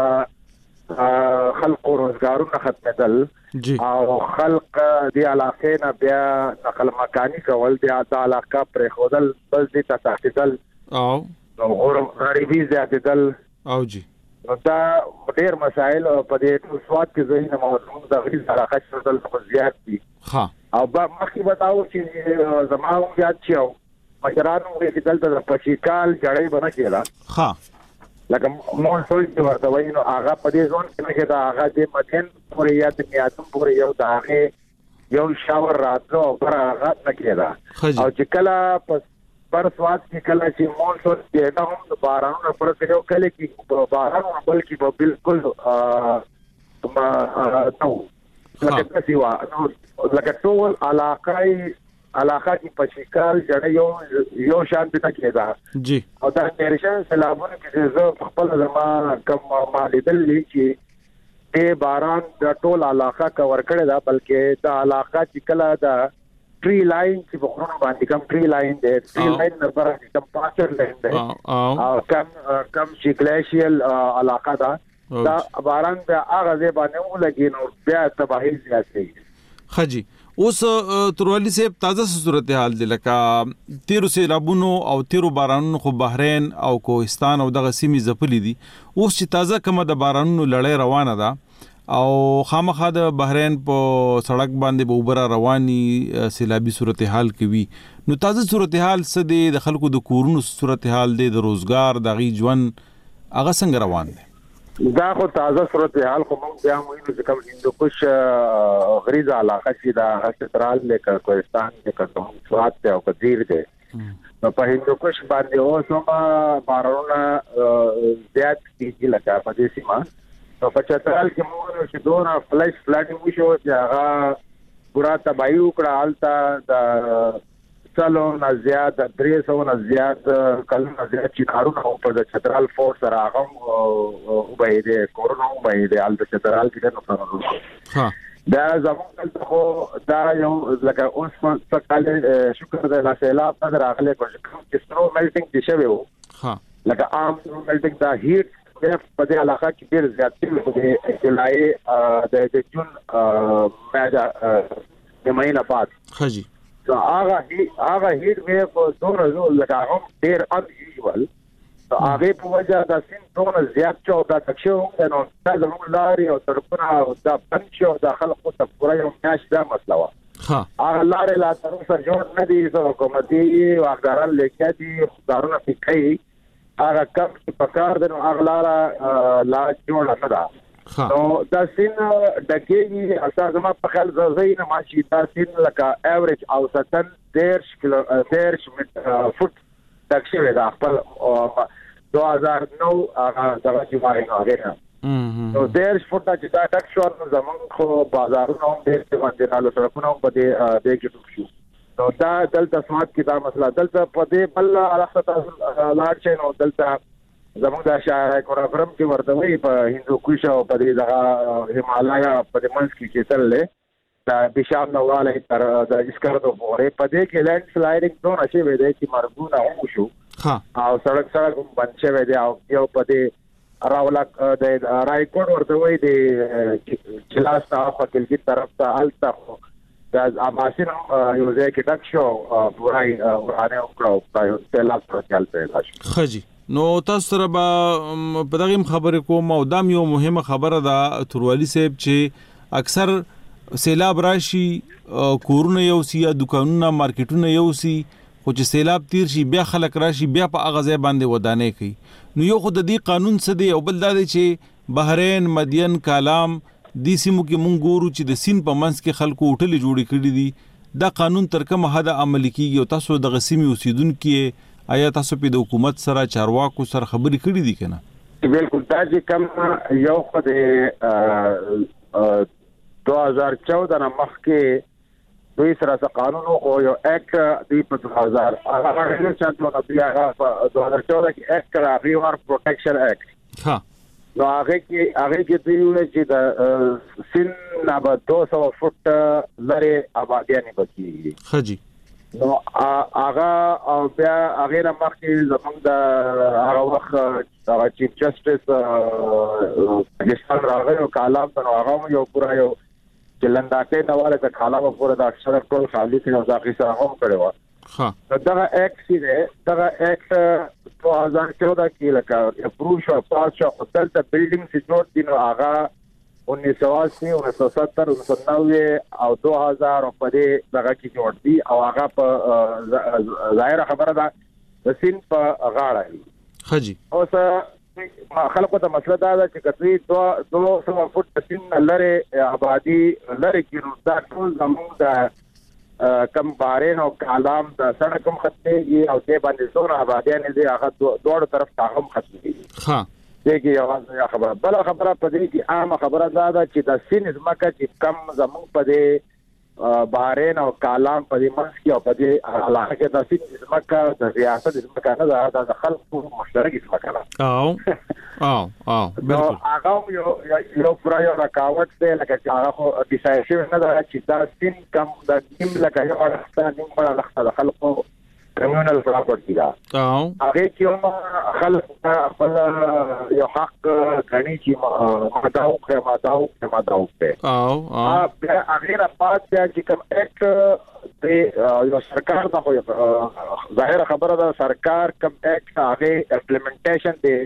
د خلق روزګارونه ختمېدل او خلق د علاقې نه بیا نقل مکانی کول بیا د علاقې پر خودل بل دي تاسیدل او غریبي زیاتېدل او جی دا ډیر مسائل په دې سواد کې زین موضوع د غریب علاقې شتل خو زیات دي. ها او مخکې بتاو چې زماو یاد شو مشرانو کې دلته د پچیکال جړې بنا کېلا ها لکه مون سوي چې ورته وایي نو هغه په دې ځون کې دا هغه د مدین پورې یا د میاتم پورې یو داغه یو شاور راتلو پر هغه نکېلا او چې کله پر سواد کې کله چې مون سوي چې دا هم بارانو پر یو کله کې بارانو بلکې په بالکل نو لکه سیوا نو لکه ټول علاقه کې پشکال جړې یو شان ته کېدا جی او دا ډیرشن سلامونه کې زه خپل زما کم مالیدل چې د باران د ټول علاقه کور کړی دا بلکې د علاقه چې کله دا ټری لاین چې په خورونو باندې کم ټری لاین دی ټری لاین نه پر کم پاچر لاین دی او کم چې ګلیشیل علاقه دا باران د هغه ځای باندې ولګي نو بیا تباہی زیاتېږي. خجی اوس تروالی صاحب تازه صورتحال دی لکه تیرو سیلابونو او تیرو بارانونو خو بحرین او کوهستان او دغه سیمې ځپلي دي، اوس چې تازه کومه د بارانونو لړۍ روانه ده او خامخا د بحرین په سړک باندې به اوبره رواني سیلابي صورتحال کوي، نو تازه صورتحال څه دی؟ د خلکو د کورونو صورتحال دی، د روزګار د غي ژوند هغه څنګه روان دی؟ دا خو تازه صورتحال خو موږ بیا موږ چې کوم هندوکش غریزه علاقه چې دا سترال لیکه کوهستان لیکه کوم سواد ته او کثیر دی نو په هندوکش باندې اوسه بارونه زیات کیږي لکه په دې سیمه نو په چترال کې موږ چې دوه فلش فلډینګ وشو چې هغه پورا تباہی وکړه، حالت د څلو نه زیات 300 نه زیات کلونه زیات چې کارونه په د چترال فورس سره هغه وبې دي کورونا وبې دي ال د چترال کې نو څنګه ها دا زموږ ته خو دا یو لکه اوس په کال شکر د لاسیلاب نه راغله چې سترو میلټینګ دي شوی وو ها لکه عام میلټینگ دا هیټ په دې علاقه کې ډیر زیات دی په جولای د جون ماده د مهینه بعد خجی دا هغه هیټ وی په دوه ورځې لکه هم ډیر ان یوزوال هغه په وجه د سین ټول زیات چو دا تکشو نو دا زموږ لاري او ترپنا او دا پنځو د خلکو ته پوره یو میاش دا مسله وا هغه لاري لا تر اوسه جوړ نه دي حکومتي واګاران لیکي دي دارونه فکري هغه کم په کار د هغه لا جوړ نه ده نو دا سین دکې اساس ما په خیال زین ماشي دا سین لکه ایوریج او ستن 10 فوټ تکشوه دا خپل 2009 هغه دغه چې وایي هغه نو 10 فوټه چې دا تکشوه زمون خو بازارونو هم ډېر څه باندې نالو سره په دې کې ټوکشو نو دا دلته سمات کې دا مسله دلته په دې بل علاقه لاړ شي نو دلته زموږ د شاعر کورافرم کې ورته وي په هندو کوش او په دې دغه هیمالایا په دې منځ کې تللې دا بشام نواله تر د اسکردو پورې په دې کې لینډ سلایډینګ دونه شي وې چې مرګونه هم شو او سړک بند شوی دی او یو په دې راولا د رایکوټ ورته وي د چلاس ته په کلګي طرف ته الته د اباسین یو ځای کې ډک شو پورای ورانه وکړو په تلاش پرچال پیدا شو خجی نو تاسو سره به په دغه خبره کوم او دا یو مهمه خبره ده توروالی صاحب چې اکثر سیلاب راشي کورونه یو سی یا دکانونه مارکیټونه یو سی خو چې سیلاب تیر شي بیا خلک راشي بیا په هغه ځای باندې ودانې کوي نو یو خو د دې قانون څه دی او بل دا دی چې بحرین مدین کالام د سیمو کې مونږ ګورو چې د سین په منځ کې خلکو هوټل جوړې کړي دي دا قانون تر کومه حد عملي کیږي او تاسو د غسیمي اوسیدونکو آیا تاسو په د حکومت سره چارواکو سره خبرې کړې دي کنه بالکل دا چې کوم یو خو د 2014 نه مخکې دوی سره قانون او یو اکټ دی په 2000 هغه چې نو بیا په 2014 کې اکټ راغی ور پروټیکشن اکټ ها نو هغه کې دوی ویل چې د سین نه 200 فوټ لري آبادیانه بچي خجی نو هغه بیا هغه نه مخکې زمونږ د هغه وخت هغه چیف جسټس پاکستان راغی او کالام ته هغه یو پورا یو چلنداکې نواله د کالام پورا د اکثر ټول خالی کې ځاخي سره هم کړو ها دا اکټ دی دا اکټ 2014 کې لکه اپروو شو پاس شو هوټل ته بلډینګ چې جوړ دي نو هغه 1980 1970 1990 او 2000 په دې دغه کې جوړ دي او هغه په ظاهر خبره ده د سین په غاړه خجی اوس خلکو ته مسله دا ده چې کتوی 200 فوټ سین لري آبادی لري کې دا ټول زموږ د کم بارین او کالام د سړک هم ختمي او دې باندې څوره آبادی نه دي هغه دوه طرف ته هم ختمي ها دغه یو خبره بل خبره په دې کې عام خبره ده چې د سین زمکه چې کم زموږ په دې بارین او کالام په دې منځ کې او په دې علاقه کې د سین زمکه د ریاست زمکه نه ده د خلکو مشترک زمکه ده او بالکل هغه یو پرا یو رکاوټ دی لکه چې هغه ډیسایډ نه ده چې دا سین کم د ټیم لکه یو اړخته نیم په اړخته د خلکو کمیونل پراپرټي ده هغه کې هم خلک خپل یو حق غني چې ماداو په هغه را پات چې کوم اکټ د یو سرکار د ظاهر خبره ده سرکار کوم اکټ هغه امپلیمنټیشن دی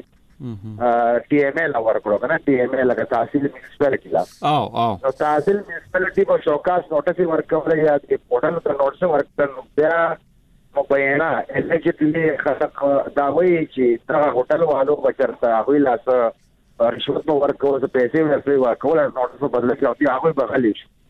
ټي ام ال ورکړو کنه ټي ام ال لکه تحصیل میونسپالټي لا نو تحصیل میونسپالټي په شوکاس نوټس ورکول یا د پورټل ته نوټس ورکړل بیا مبینه الګټلی خلک دا وایي چې دا هوټل والو بچرته هغه لاس رشوت ورکول څه پیسې ورکړي ورکول نوټس په بدل کې او هغه بغلی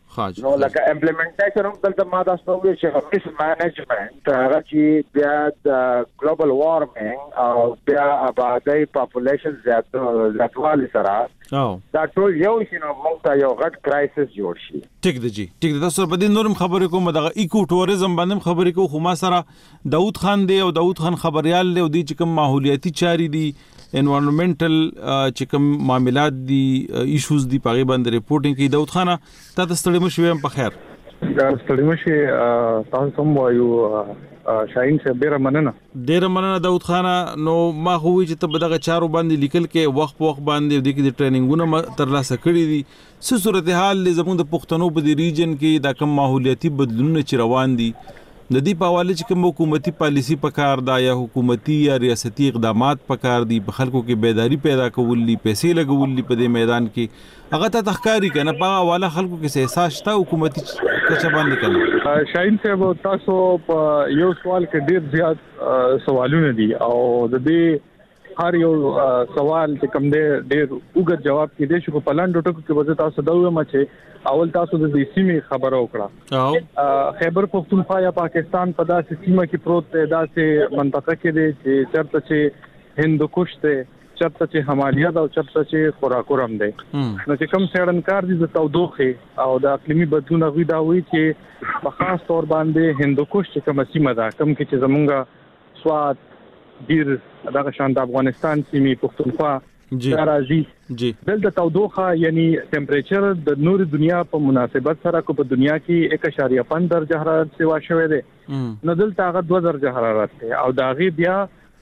نو لکه امپلیمنټیشن هم دلته ما تاسو ته ویل چې ریسک مانجمنت هغه چې بیا د ګلوبل وارمنګ او بیا آبادی پاپولیشن زیاتوالی سره دا ټول یو شي نو موږ ته یو غټ کرایسس جوړ شي. ټیک دی جی ټیک دی. تاسو په دې نورم خبرې کوم دغه ایکو ټوریزم باندې خبرې کوم خو ما سره داوود خان دی او داوود خان خبريال دی او د چې کوم ماحولیاتي چاري دي انوایرنمنټل چې کوم معاملات دي ایشوز دي په باندې ریپورټینګ کوي. داوود خان تاسو ستړي مشوي په خیر. دا ستړي مشي تاسو کوم وایو شاهین صاحب ډیر مننه داوود خان. نو ما خو چې ته دغه چارو باندې لیکل کې وخت په وخت باندې د کې ټریننګونه ترلاسه کړی دي. څه صورتحال زموږ د پښتنو په دې ریجن کې دا کوم ماحولیاتي بدلونونه چې روان دي د دې په حواله چې کوم حکومتي پالیسی پکار دا یا حکومتي یا ریاستي اقدامات پکار دي په خلکو کې بیداری پیدا کول دي پیسې لګول دي په دې میدان کې هغه ته تخکاری کنه په حواله خلکو کې احساس شته حکومتي څه باندې کنه. شاهین صاحب تاسو په یو سوال کې ډیر زیات سوالونه دي او د دې هر یو سوال چې کوم دی ډیر وګړي جواب کې دي چې په لاندې ټکو کې وځي تاسو دا وایم چې اول تاسو د دې سیمې خبرو وکړه. خیبر پختونخوا یا پاکستان په داسې سیمه کې پروت دی داسې منطقه کې دی چې چرته چې هندوکش دی چرته چې همالیا دا او چرته چې خوراکورم دی. نو چې کوم سړنکار دي د تودوخه او د اقلیمي بدلون غوي دا وی چې په خاص تور باندې هندوکش چې کوم سیمه ده کوم کې چې زمونږه سواد ډیر دغه شان د افغانستان سیمې پختونخوا راځي دلته تودوخه یعنی ټمپریچر د نور دنیا په مناسبت سره کو په دنیا کې 1.5 درجه حرارت سیوا شوه دی. نو دلته هغه 2 درجه حرارت دی او داغه بیا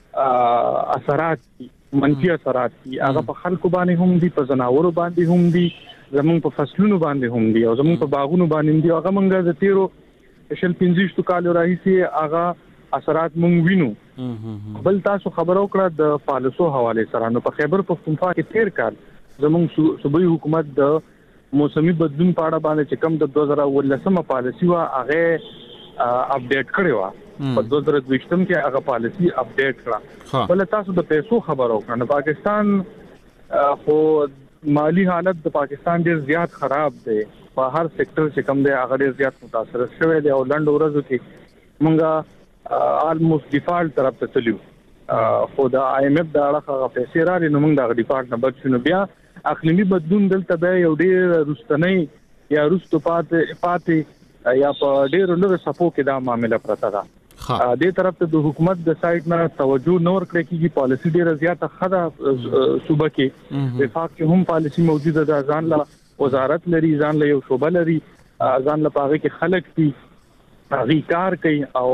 اثرات منفي اثرات دي هغه په خلکو باندې هم دي په زناورو باندې هم دي زموږ په فصلونو باندې هم دي او زموږ په باغونو باندې دي. هغه مونږ د تیرو 15 کال راهیسي هغه اثرات مونږ وینو. بل تاسو خبرو کړه د پالیسو حواله سره نو په خیبر پختونخوا کې تیر کال زموږ صوبایي حکومت د موسمي بدلون په اړه باندې چې کوم د 2019 پالیسی وا هغه اپډیټ کړی و په 2020 کې هغه پالیسی اپډیټ کړه. بل تاسو د پیسو خبرو کړه نو پاکستان خو مالی حالت د پاکستان ډیر زیات خراب دی په هر سېکټر چې کوم دی هغه ډیر زیات متاثر شوی دی او لنډ ورځو کې مونږه almost default طرف ته تلو خو د IMF دا هغه پیسې راړي نو موږ د ډیفالت نه بچ شنو. بیا اقلیمي بدلون دلته به یو ډیر رستنی یا رستو پاتې یا په ډیر نور صفو کې دا معاملې پرته ده. دې طرف ته د حکومت د سایت نه توجه نور کړی کیږي پالیسی ډیره زیاته خدا صوبه کې وفاق کې هم پالیسی موجوده ده ځان له وزارت لري ځان له یو شوبه لري ځان له پاغه کې خلک دي هغه کار کوي او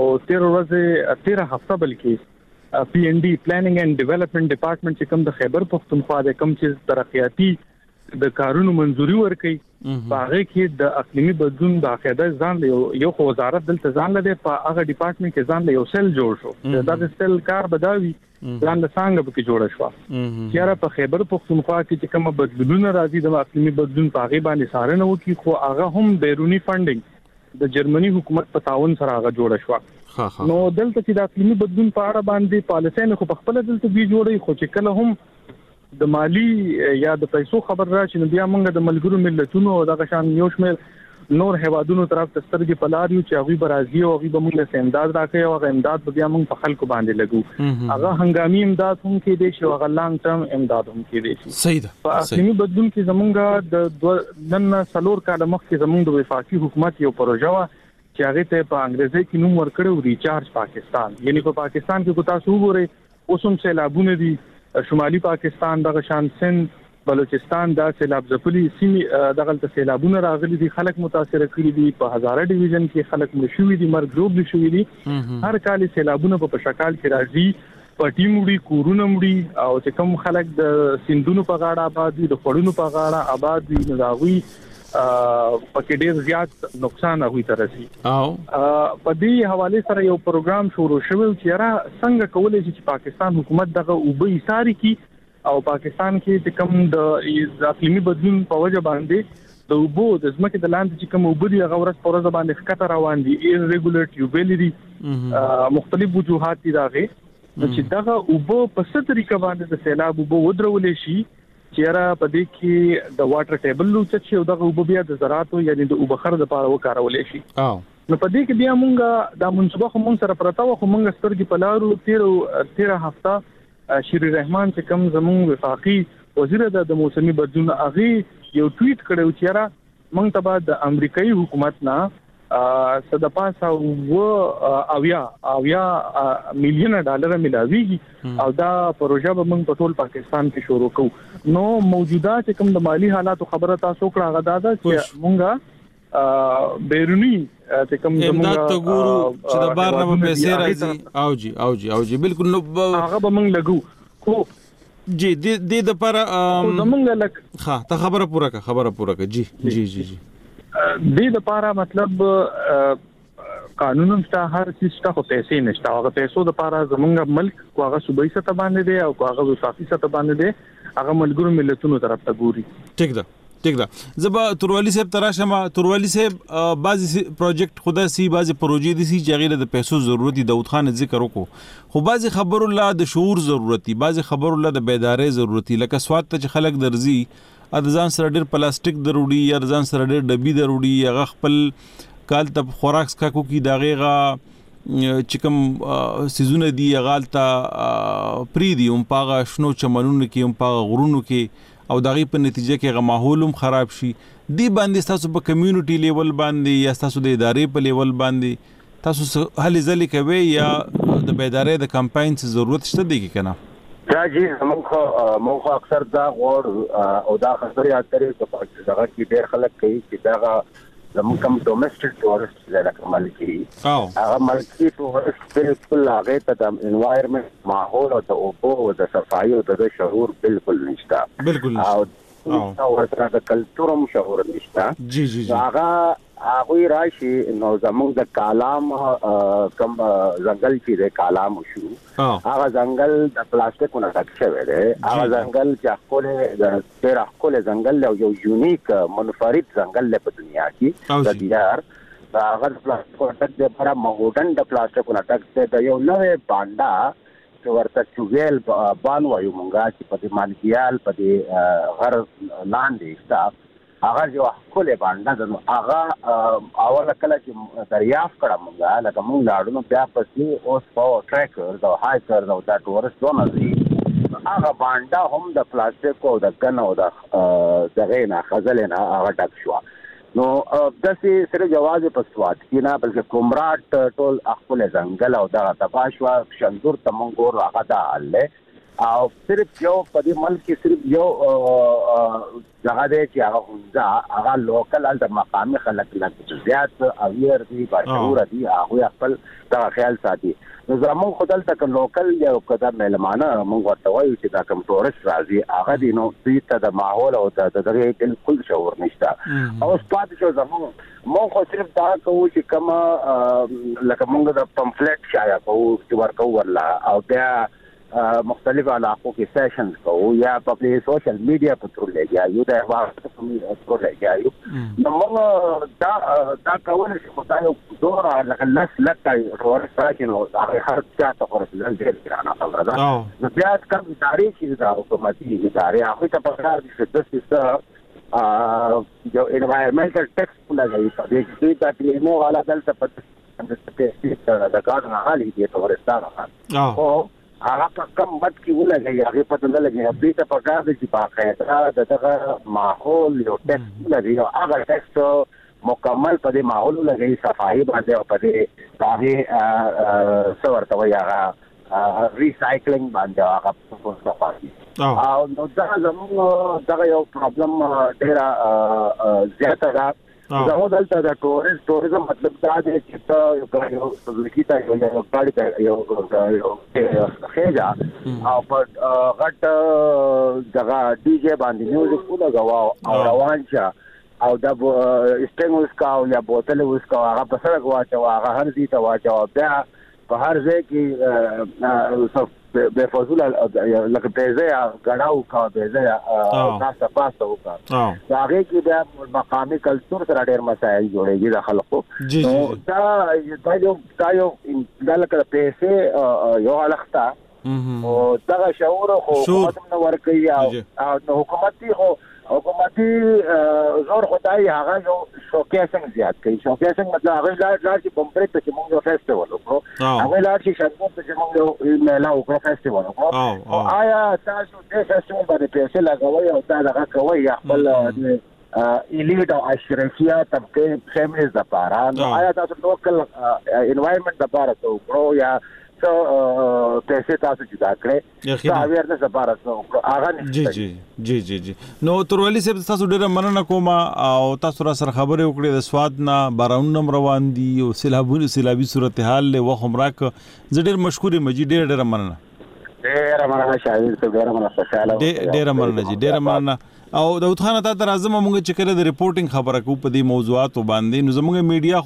13 هفته بلکې PND پلانینګ اینڈ ډیولپمنٹ ډپارټمنټ چې کوم د خیبر پختونخوا د کوم چې ترقیاتی د کارونو منځوري ورکړي هغه کې د اقلیمي بدلون د اخیده ځان له یو وزارت دلته ځان له په هغه ډپارټمنټ کې ځان له یو سیل جوړ شو دا د سیل کار بداوي ځان له څنګه به کې جوړ شو. چیرې په خیبر پختونخوا کې چې کوم بدلونونه راځي د اقلیمي بدلون په هغه باندې سارنه وکي خو هغه هم بیرونی فندینګ د جرمني حکومت په تعاون سره هغه جوړ شو. نو دلته چې د اقلیمي بدلون په اړه باندې پالیسي نه خو په خپل دلته وی جوړي خو چې کله هم د مالی یا د پیسو خبر راشي نو بیا موږ د ملګرو ملتونو او د شان یو شمېر نور هوادونو طرف ته سترګې پلاریو چې هغه برازي او هغه به موږ له امداد راکې او هغه امداد به بیا موږ په خلکو باندې لګو. هغه هنګامي امداد هم کې دي شو هغه لانګ ټرم امداد هم کې دي. صحیح ده. په اقلیمي بدلون کې زمونږ د نن سلور کال مخکې زمونږ د وفاقي حکومت یو پروژه وا چې هغه ته په انګریزي کې نوم ورکړو ریچارج پاکستان یعنی په پاکستان کې کو تاسو وګورئ اوسم سیلابونه دي شمالي پاکستان دغه شان سند بلوچستان دا سیلاب ځپلي سیمې دغه سیلابونه راغلي دي خلک متاثر کړي دي په هزاره ډیویژن کې خلک مشوي دي مرګ جوړ شوي دي. هر کال سیلابونه په شکل کې راځي پټي مړي کورونه مړي او چې کوم خلک د سیندونو په غاړه آباد دي د خړونو په غاړه آباد دي نو داوی پکې ډېر زیات نقصان هغوی ته رسي. په دې حواله سره یو پروګرام شروع شوی چې را څنګه کولای شي چې پاکستان حکومت دغه اوبه ایثاری کی او پاکستان کې چې کوم د اقلیمي بدلون په وجه باندې د اوبو د ځمکې د لاندې چې کوم اوبه دي هغه ورځ په ورځ باندې ښکته روان دي irregular turbidity مختلف وجوهات دي داغه چې دغه اوبو په ست طریقه باندې د سیلاب اوبو ودرولې شي چیرې په دې کې د واټر ټیبل لوچ چې دغه وبیا د زراعت یعنی د وبخر د لپاره وکارول شي نو په دې کې بیا مونږه د منصوبه خو مونږ سره پرتا و خو مونږ سترګې په لارو 13 هفته شری رحمان چې کوم زموږ وفاقي وزیر د موسمي بدلون اغي یو ټویټ کړو چې مونږ ته بعد د امریکایي حکومت نه صدپاسا و اویا میلیون ډالر ملاويږي او دا پروژه به موږ په ټول پاکستان کې شروع کوو نو موجوده چې کوم د مالی حالات خبره تاسو کړه غدا ده چې مونږه بیرونی چې کوم امداد ته ګورو چې د بار نه پیسې راځي او جی بالکل نو هغه به موږ لګو خو جی د پر زمونږ لک ها ته خبره پوره کا جی د لپاره مطلب قانون شته هر څه شته خو پیسې نشته هغه پیسو د لپاره زمونږ ملک هغه صوبایي سطح باندې دی او هغه وفاقي سطح باندې دی هغه ملګرو ملتونو طرف ته ګوري ٹھیک ده زبا توروالی صاحب تراشمه توروالی صاحب بعضی پروجیکټ خدا سي بعضی پروژې دي سي جغیله د پیسو ضرورت دي داود خان ذکر وکړو خو بعضی خبر الله د شعور ضرورت دي بعضی خبر الله د بیداری ضرورت دي لکه سواد ته خلک درځي اذان سره ډېر پلاستیک ضروري یا ځان سره ډېر ډبي ضروري یا خپل کال ته خوراک کا کو کی داغه چکم سيزونه دي غالتا پری دي پاغه شنو چمنونو کې پاغه غرونو کې او دغه په نتیجه کې غ ماحولم خراب شي دی باندې تاسو په کمیونټي لیول باندې یا تاسو د ادارې په لیول باندې تاسو هلي ځلې کوي یا د بیداری د کمپاین څخه ضرورت شته دی کنه دا جی موږ اکثر دا غوړ او دا خبرې اترې په دغه کې ډېر خلک کوي چې دا زموږ کوم ډومېسټک ټورست لکه ملکی هغه ملکی ټورست بالکل هغه ته د انوایرنمنت ماحول او د اوبو او د صفایي او د شعور بالکل نشته بالکل او ورته د کلچر هم شعور نشته جی هغه راشي نو زموږ د کالام کم ځنګل چې د کالام شو هغه ځنګل د پلاستیکونو ډک شوی دی هغه ځنګل چې خپل ځنګل یو یونیک منفرد ځنګل په دنیا کې د دیار دا هغه پلاستیکونو ډک دی پر ماډرن د پلاستیکونو ډک دی د یو نوې بانډا چې ورته چوغیل بان وایو مونږه چې په دې مالګیال په دې غر لاندې ستا هغه یو خپل باندې نو هغه اول کله چې دریافت کړم موږ لکه موږ لاړو نو بیا پسې اوس په ټریکر دا هایکر دا ټورست ونه دي هغه باندې هم د پلاستیک او د ګن او د غینا خزلنا هغه ډک شو نو د سره جواز په سواد کې نه بلکې کومراټ ټول خپل ځنګل او دا تباشوا شندور تمنګور هغه دا الله او صرف یو په دې ملک کې صرف یو هغه دی چې هغه hunza هغه لوکل د مقامي خلک لږ زیات اویر دي باشعور دي هغه خپل دا خیال ساتي نو زموږ خدل تک لوکل یو قدم ملمانه موږ ورته وایو چې دا کوم ټورست راځي هغه دی نو دې ته د ماحول او د دغه بالکل شعور نشته او سپات شو زموږ خو صرف دا کوو چې کما لکه موږ د پمفلټ شایا کوو چې ورکو ورلا او بیا مختلف علاقوں کے سیشنز کو یا اپنے سوشل میڈیا پر تر لے گیا یو دا پر لے گیا یو نو دا کول شي خدای دور لکه لکه ورسره چې نو هر چا ته ورسره ډېر ګرانه خبره ده نو بیا کوم تاریخ چې دا حکومتي ادارې هغه ته پکار دي چې د یو انوایرنمنټل ټیکس لګوي په دې کې دا کلینو والا دلته په د کار نه حالي دي ورسره او هغه په کم مت کې ولګي هغه په دې لګي په ته په کار دي چې باقاعده دغه ماحول یو ټیکس لري او هغه ټیکس مکمل په دې ماحول لګي صفایي باندې او په دې څورته وي هغه ریسایکلینګ باندې هغه صفایي او نو دا یو پرابلم ډېر زیاته ده زموږ دلته د ټوریزم مطلب دا دی چې ته یو لکیتا یو غاړي ته یو خېجا او په غټ دغه ډي جی باندې میوزیک ولګاو او روان شه او د سټینګ وسکاو یا بوتل وسکاو هغه په سره واچو هغه هر دي ته واچو بیا په هر ځای کې به فضول لکه پیزه غړاو کا پیزه تاسو پاسو کا هغه کې د مقامي کلچر سره ډېر مسایل جوړېږي د خلکو نو دا یو د لکه پیسې یو الخته او دا شعور خو حکومت نو ورکي او حکومتي خو حکومتي زور خدای هغه یو شوکیسنګ زیات کوي. شوکیسنګ مطلب هغه لار چې بمپرې ته چې موږ یو فیسټیوال وکړو، هغه لار چې شنو ته چې موږ یو میلا وکړو فیسټیوال وکړو. او آیا تاسو دې فیسټیوال باندې پیسې لګوي او دا دغه کوي خپل ایلیټ او اشرفیه طبقه فیملیز لپاره؟ آیا تاسو لوکل انوایرنمنت لپاره څه وکړو یا پیسې تاسو جدا کړې دا اویرنس لپاره څه هغه؟ جی جی جی نو ترولي صاحب تاسو ډیره مننه کوم او تاسو را سره خبرې وکړې د سواد نه بارانونم روان دي او سیلابي صورتحال له وخت راک زه ډیر مشکور یم جی ډیره مننه. ډیره مننه شاهین صاحب، ډیره مننه خوشاله ډیره مننه جی ډیره مننه. او داود خان ته تر اعظم موږ چې کړه د ریپورتینګ خبره کو په دې موضوعاتو باندې نو زموږ میډیا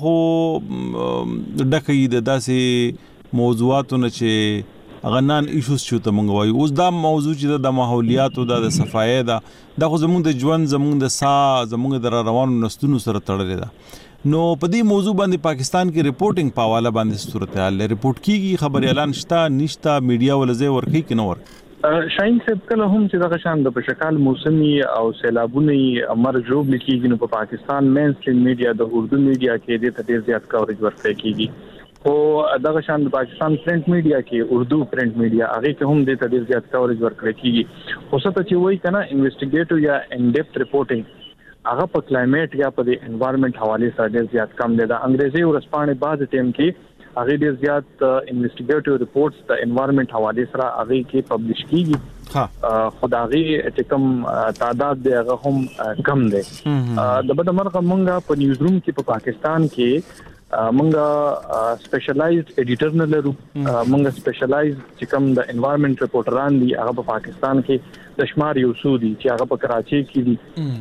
خو ډکې د داسې موضوعاتونه چې غنان ایشوز چې ته مونږ وایو. اوس دا موضوع چې د ماحولیاتو د صفایي دا خو زموږ د ژوند زموږ د زموږ د روانو نستونو سره تړلې ده. نو په دې موضوع باندې پاکستان کې ریپورتینګ په حواله باندې صورتحال ریپورت کیږي، خبر اعلان شته نشته، میډیا ولزه ورکی کې نه ورک. شاین صاحب کله هم چې دغه شان د پشکال موسمي او سیلابونه امر جوړ لیکيږي نو په پاکستان مین سټریم میډیا د اردو میډیا کې د ډېر زیات کورج ورکړي کیږي او دغه شان د پاکستان پرنٹ میډیا کې اردو پرنٹ میډیا هغه کې هم د ډېر زیات کورج ورکړي کیږي. خو څه ته چې وایي کنه انویسټیګیټیو یا ان ډیپث ریپورټینګ هغه په کلایمیټ یا په د انوایرنمنت حواله سره ډېر زیات کم دی. د انګریزي ورسپانې بعد ټیم کې هغه ډیر زیات انویسټیګیټیو ریپورټس د انوایرنمنت حواله سره هغه کې پبلش کیږي. خدایي چې کوم تعداد دی هغه هم کم دی. د بده مرغه مونږه په نیوز روم کې په پاکستان کې مونږه سپیشلایزډ ایډیټر نه لرو. مونږه سپیشلایزډ چې کوم د انوایرنمنت ریپورټران دي هغه په پاکستان کې د شمار یو څو دي چې هغه په کراچي کې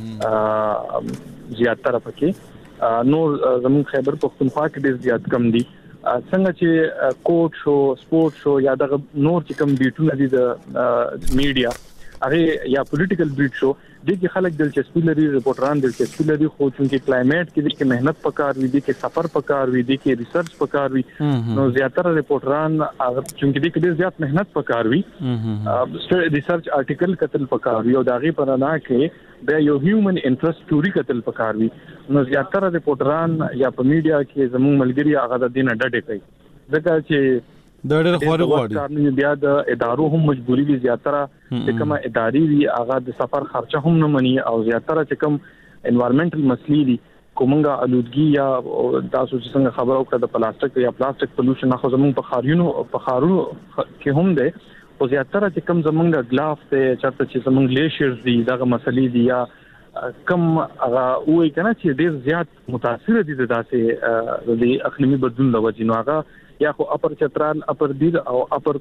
دي زیاتره پکې. نور زموږ خیبر پختونخوا کې ډیر زیات کم دي. څنګه چې کوټ شو سپورت شو یا د نور چې کوم بیټونه دي د میډیا هغه یا پولیټیکل بیټ شو دي کې خلک دلچسپي لري، ریپورټران دلچسپي لري، خو چې کلایمیټ کې د مهنت پکار وي دي کې سفر پکار وي دي کې ریسرچ پکار وي نو زیاتره ریپورټران چې دي کې زیات مهنت پکار وي ریسرچ آرټیکل کتل پکار وي او داغي پر نه کې د یو هیومن انټرست سټوري کتل پکار وي نو زیاتره ریپورټران یا په میډیا کې زموږ ملګری هغه د دینه ډډه کوي ځکه چې د ډېر خوري غواړي بیا د ادارو هم مجبوری دي زیاتره چې کومه اداري وي هغه د سفر خرچه هم نه مني او زیاتره چې کوم انوایرنمنټل مسلې دي کومه الودګي یا تاسو چې څنګه خبرو کړه د پلاستیک یا پلاستیک پولوشن خو زموږ په خارونو کې هم ده او زیاتره چې کوم زموږ ګلاف ته چرته چې زموږ گلیشیرز دي دغه مسلې دي یا کم هغه وایي کنه چې ډېر زیات متاثر دي د اقلیمي بدلون له وجې نو هغه یا خو اپر چترال اپر دیر او اپر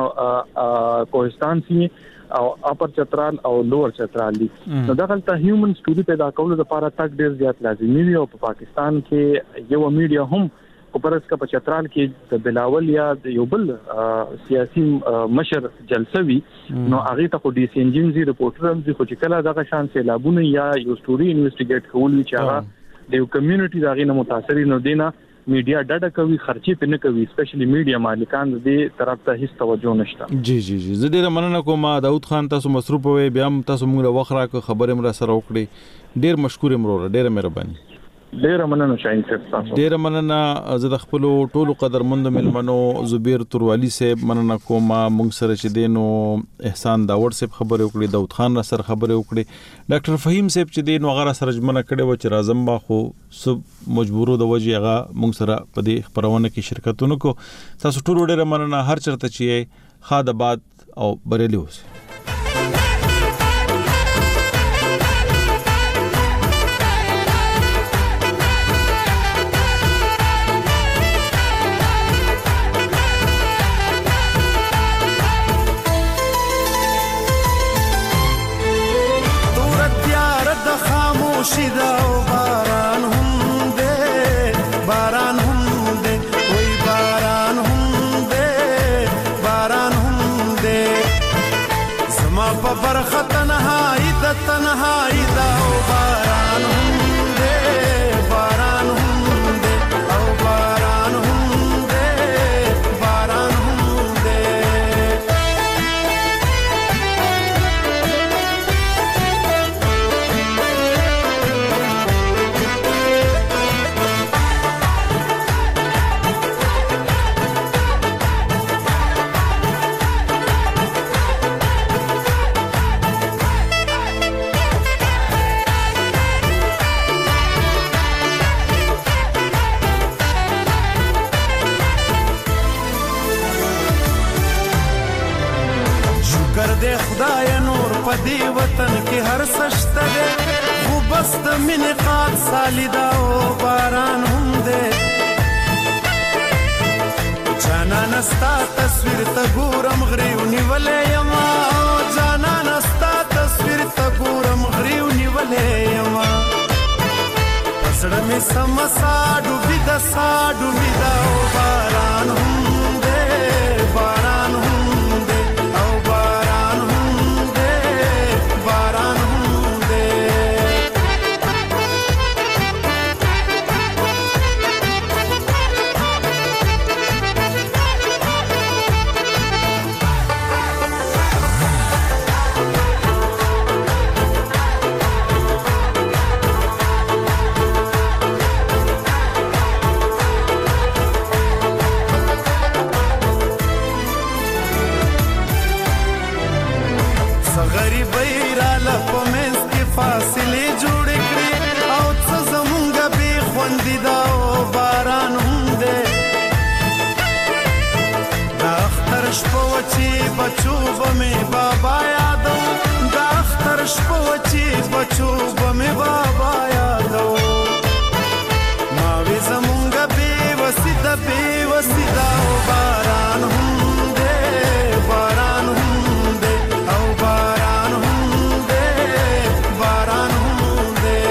کوهستان سی او اپر چترال او لوور چترال دي نو دا غلطه هیومن سټوري پیدا کولو لپاره تک ډیر زیات لازمي دی او په پاکستان کې یو میډیا هم پرس کا په چترال کې د بلاول یا د یو بل سیاسي مشر جلسه وی نو هغه ته ډي سي انجن زی ریپورټر زی خو چې کله دا شان سیلابونه یا یو سټوري انویسټیګیټ کول چې هغه د یو کمیونټي داغه نه متاثر نه دینه میډیا ډډه کوي خرچي پنه کوي سپیشلی میډیا مالکان دې طرف ته هیڅ توجه نشته. جی زه ډیر مننه کوم داود خان تاسو مصروف وي بیا تاسو موږ وخت راکړه خبره مر سره وکړي ډیر مشکور یم وروره ډیر مهرباني. ډیر مننه شاین صاحب تاسو ډیر مننه زه د خپل ټولو قدرمند ملمنو زبیر تروالی صاحب مننه کوم موږ سره چې دینو احسان داور صاحب خبرې وکړي داود خان سره خبرې وکړي ډاکټر فهیم صاحب چې دینو غره سره جمنه کړي و چې راځم با خو سب مجبورو د وجه هغه موږ سره په دې خبرونه کې شرکتونه کو تاسو ټول ډیر مننه هر چرته چې خاد آباد او بریلی اوسه. شیدا او باران هم دے باران هم دے وای باران هم دے باران هم دے زما په برخه تنهایی دا او باران هم دے باران هم دے او باران هم دے باران هم دے پدی وطن کې هر سشته ده خو بس د مینې قات سالیدا او باران هم ده جانان ستا تصویر ته ګورم غریو نیولې یما جانان ستا تصویر ته ګورم غریو نیولې یما پسړه مې سمسا ډوبې دا او باران هم ده باران هم ده او باران هم ده باران هم ده فاصله جوړ کړي او څه زمونږ به خوندې دا او باران هم ده دا اختر شپه وچی بچو بمې بابا یادو دا اختر شپه وچی بچو بمې بابا یادو ما وی زمونږ به وسیدا او باران هم ده باران هم ده او باران هم باران هم ده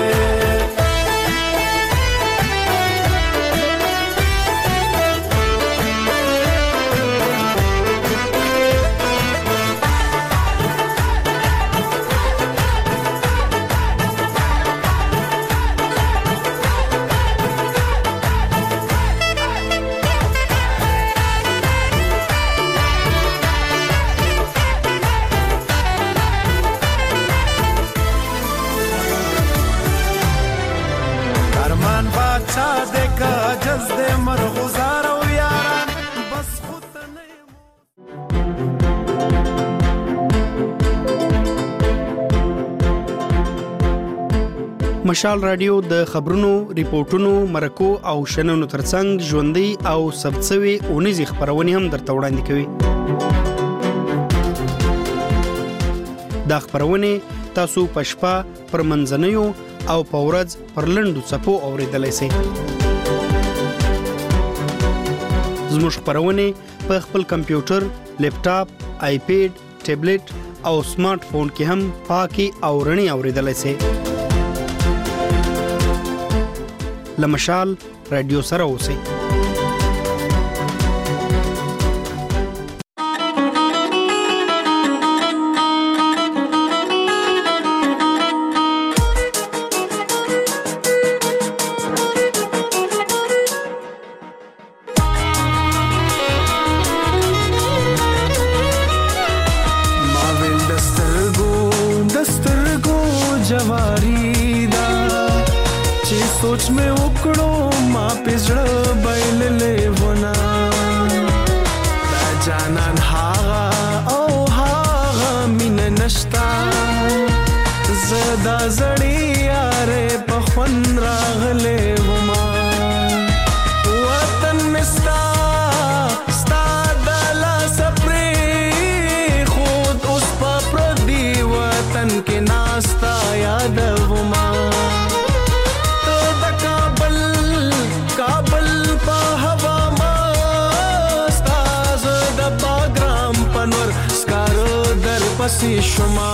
مشال رادیو د خبرونو، ریپورتونو، مرکو او شننو ترڅنګ ژوندۍ او ثبتسوي اونیزې خبرونه هم درته وړاندې کوي. دا خبرونه تاسو په شپه پر منځنیو او په ورځ پر لنډو څپو اوریدلای شئ. زموږ خبرونه په خپل کمپیوټر، لیپټاپ، آیپیډ، ټابلیټ او سمارټ فون کې هم پاکي او رڼي اوریدلای شئ. لمشال رادیو سره اوسئ. شما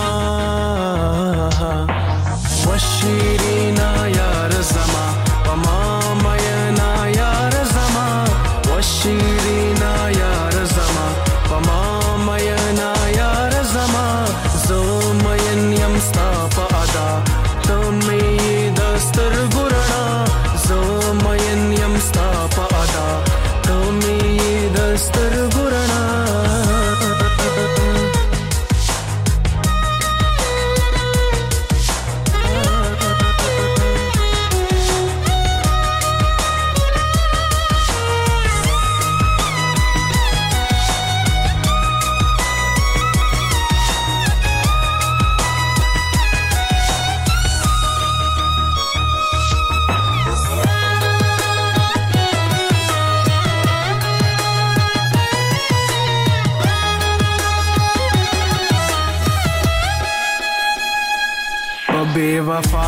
وشیرینا یار زما وما مینا یار زما وشیرینا یار زما وما مینا یار زما زمین یم ستا په ادا تمې دستر ګرنا زمین یم ستا په ادا تمې دستر ګرنا وفا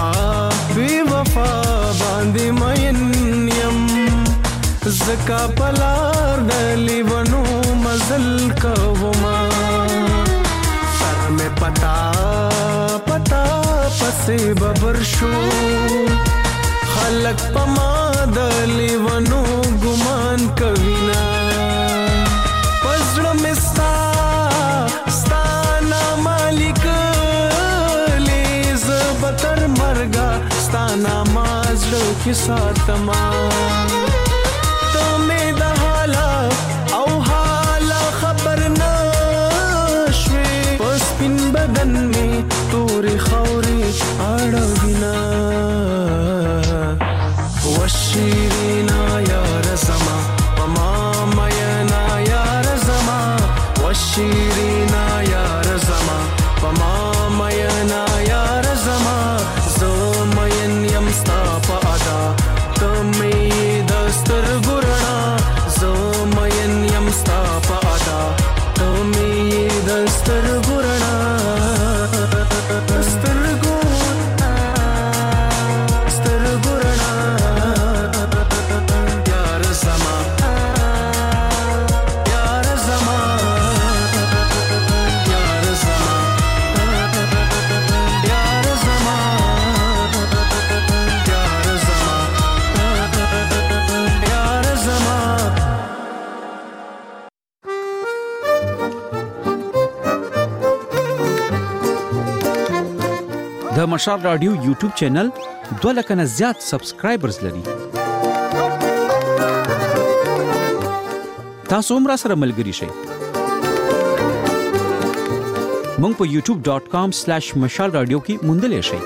باندې مین یم زکا پلار دلی ونو مزل کوما سر میں پتا پسې ببر شو خلق پما دلی ونو ګمان کوینا پزړه مستا ستانا مالک لیز بتر مرګا ستانا مازلو کې ساتما تمه د حالا او حالا خبر نشوي پس پن بدن می توري خوري اړوینا وشیرینا یار زما پما مینا یار زما وشیرینا یار زما پما مینا یار زما زمین یم ستا په ادا تمې دستر ګرنا زمین یم ستا په ادا تمې دستر ګرنا د مشال رادیو یوټیوب چینل 2 لک نه زیات سبسکرایبرز لري. تاسو هم را سره ملګري شئ. مونږ په youtube.com/مشال رادیو کې موندلې شئ.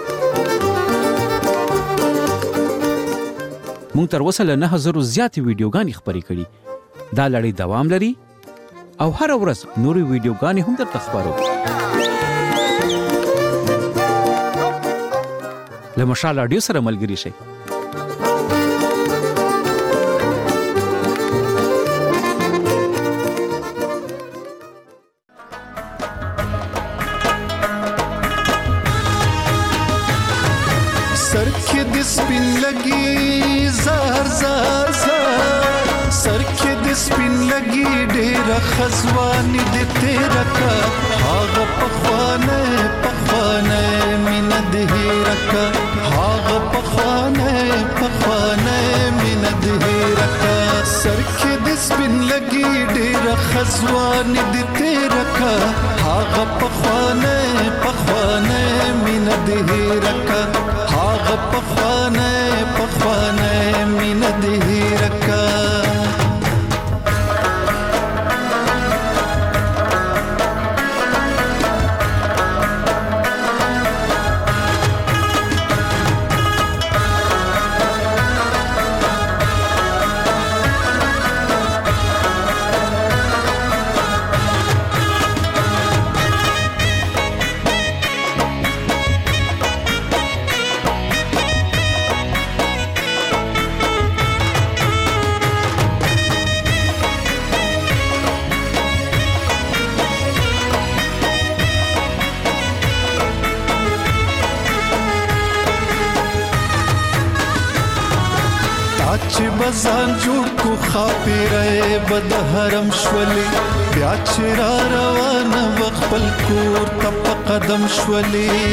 مونږ تر اوسه له 9000 زیات ویډیوګانې خپرې کړې. دا لړۍ دوام لري او هر ورځ نورې ویډیوګانې هم درته خبرو. له مشال رادیو سره ملګري شئ. سر کې د سپین لګي زهر زهر زهر سر کې د سپین لګي ډېر خزوان دې تیرا کا هاغه پخوانه مين دې رکا هاغه پخوانه مين دې رکا سر کې د سپین لګي ډېر خزوان دې تیرا کا هاغه پخوانه مين دې رکا هاغه پخوانه مين دې رکا بزان جوړ کو خاپیره بد حرم شولې بیا چې را روان وخپل کور ته قدم شولې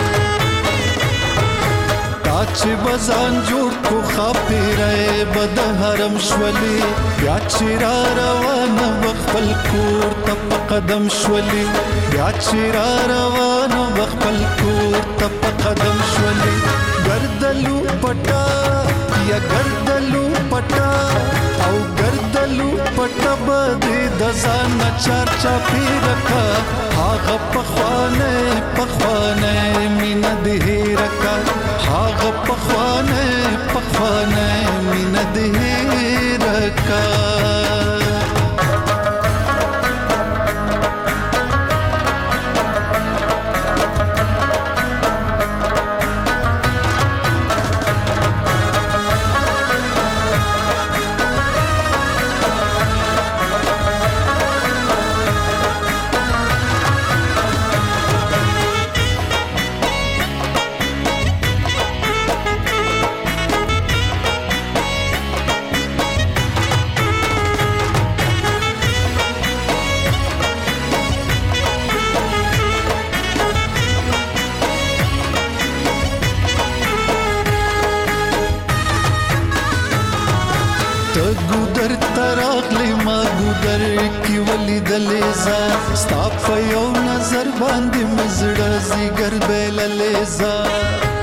چې بزان جوړ کو خاپیره بد حرم شولې بیا چې را روان وخپل کور ته قدم شولې بیا چې را روان وخپل کور ته قدم شولې ګردلو پټا یا ګردلو پټا او ګردلو پټا بده د ځان چار چا پیرکا هاغه پخوانه مين دې رکا هاغه پخوانه مين دې رکا تراغلی ما ګودر کی ولی دلیزا ستا په یو نظر باندې مزړه زیګر بیل لیزا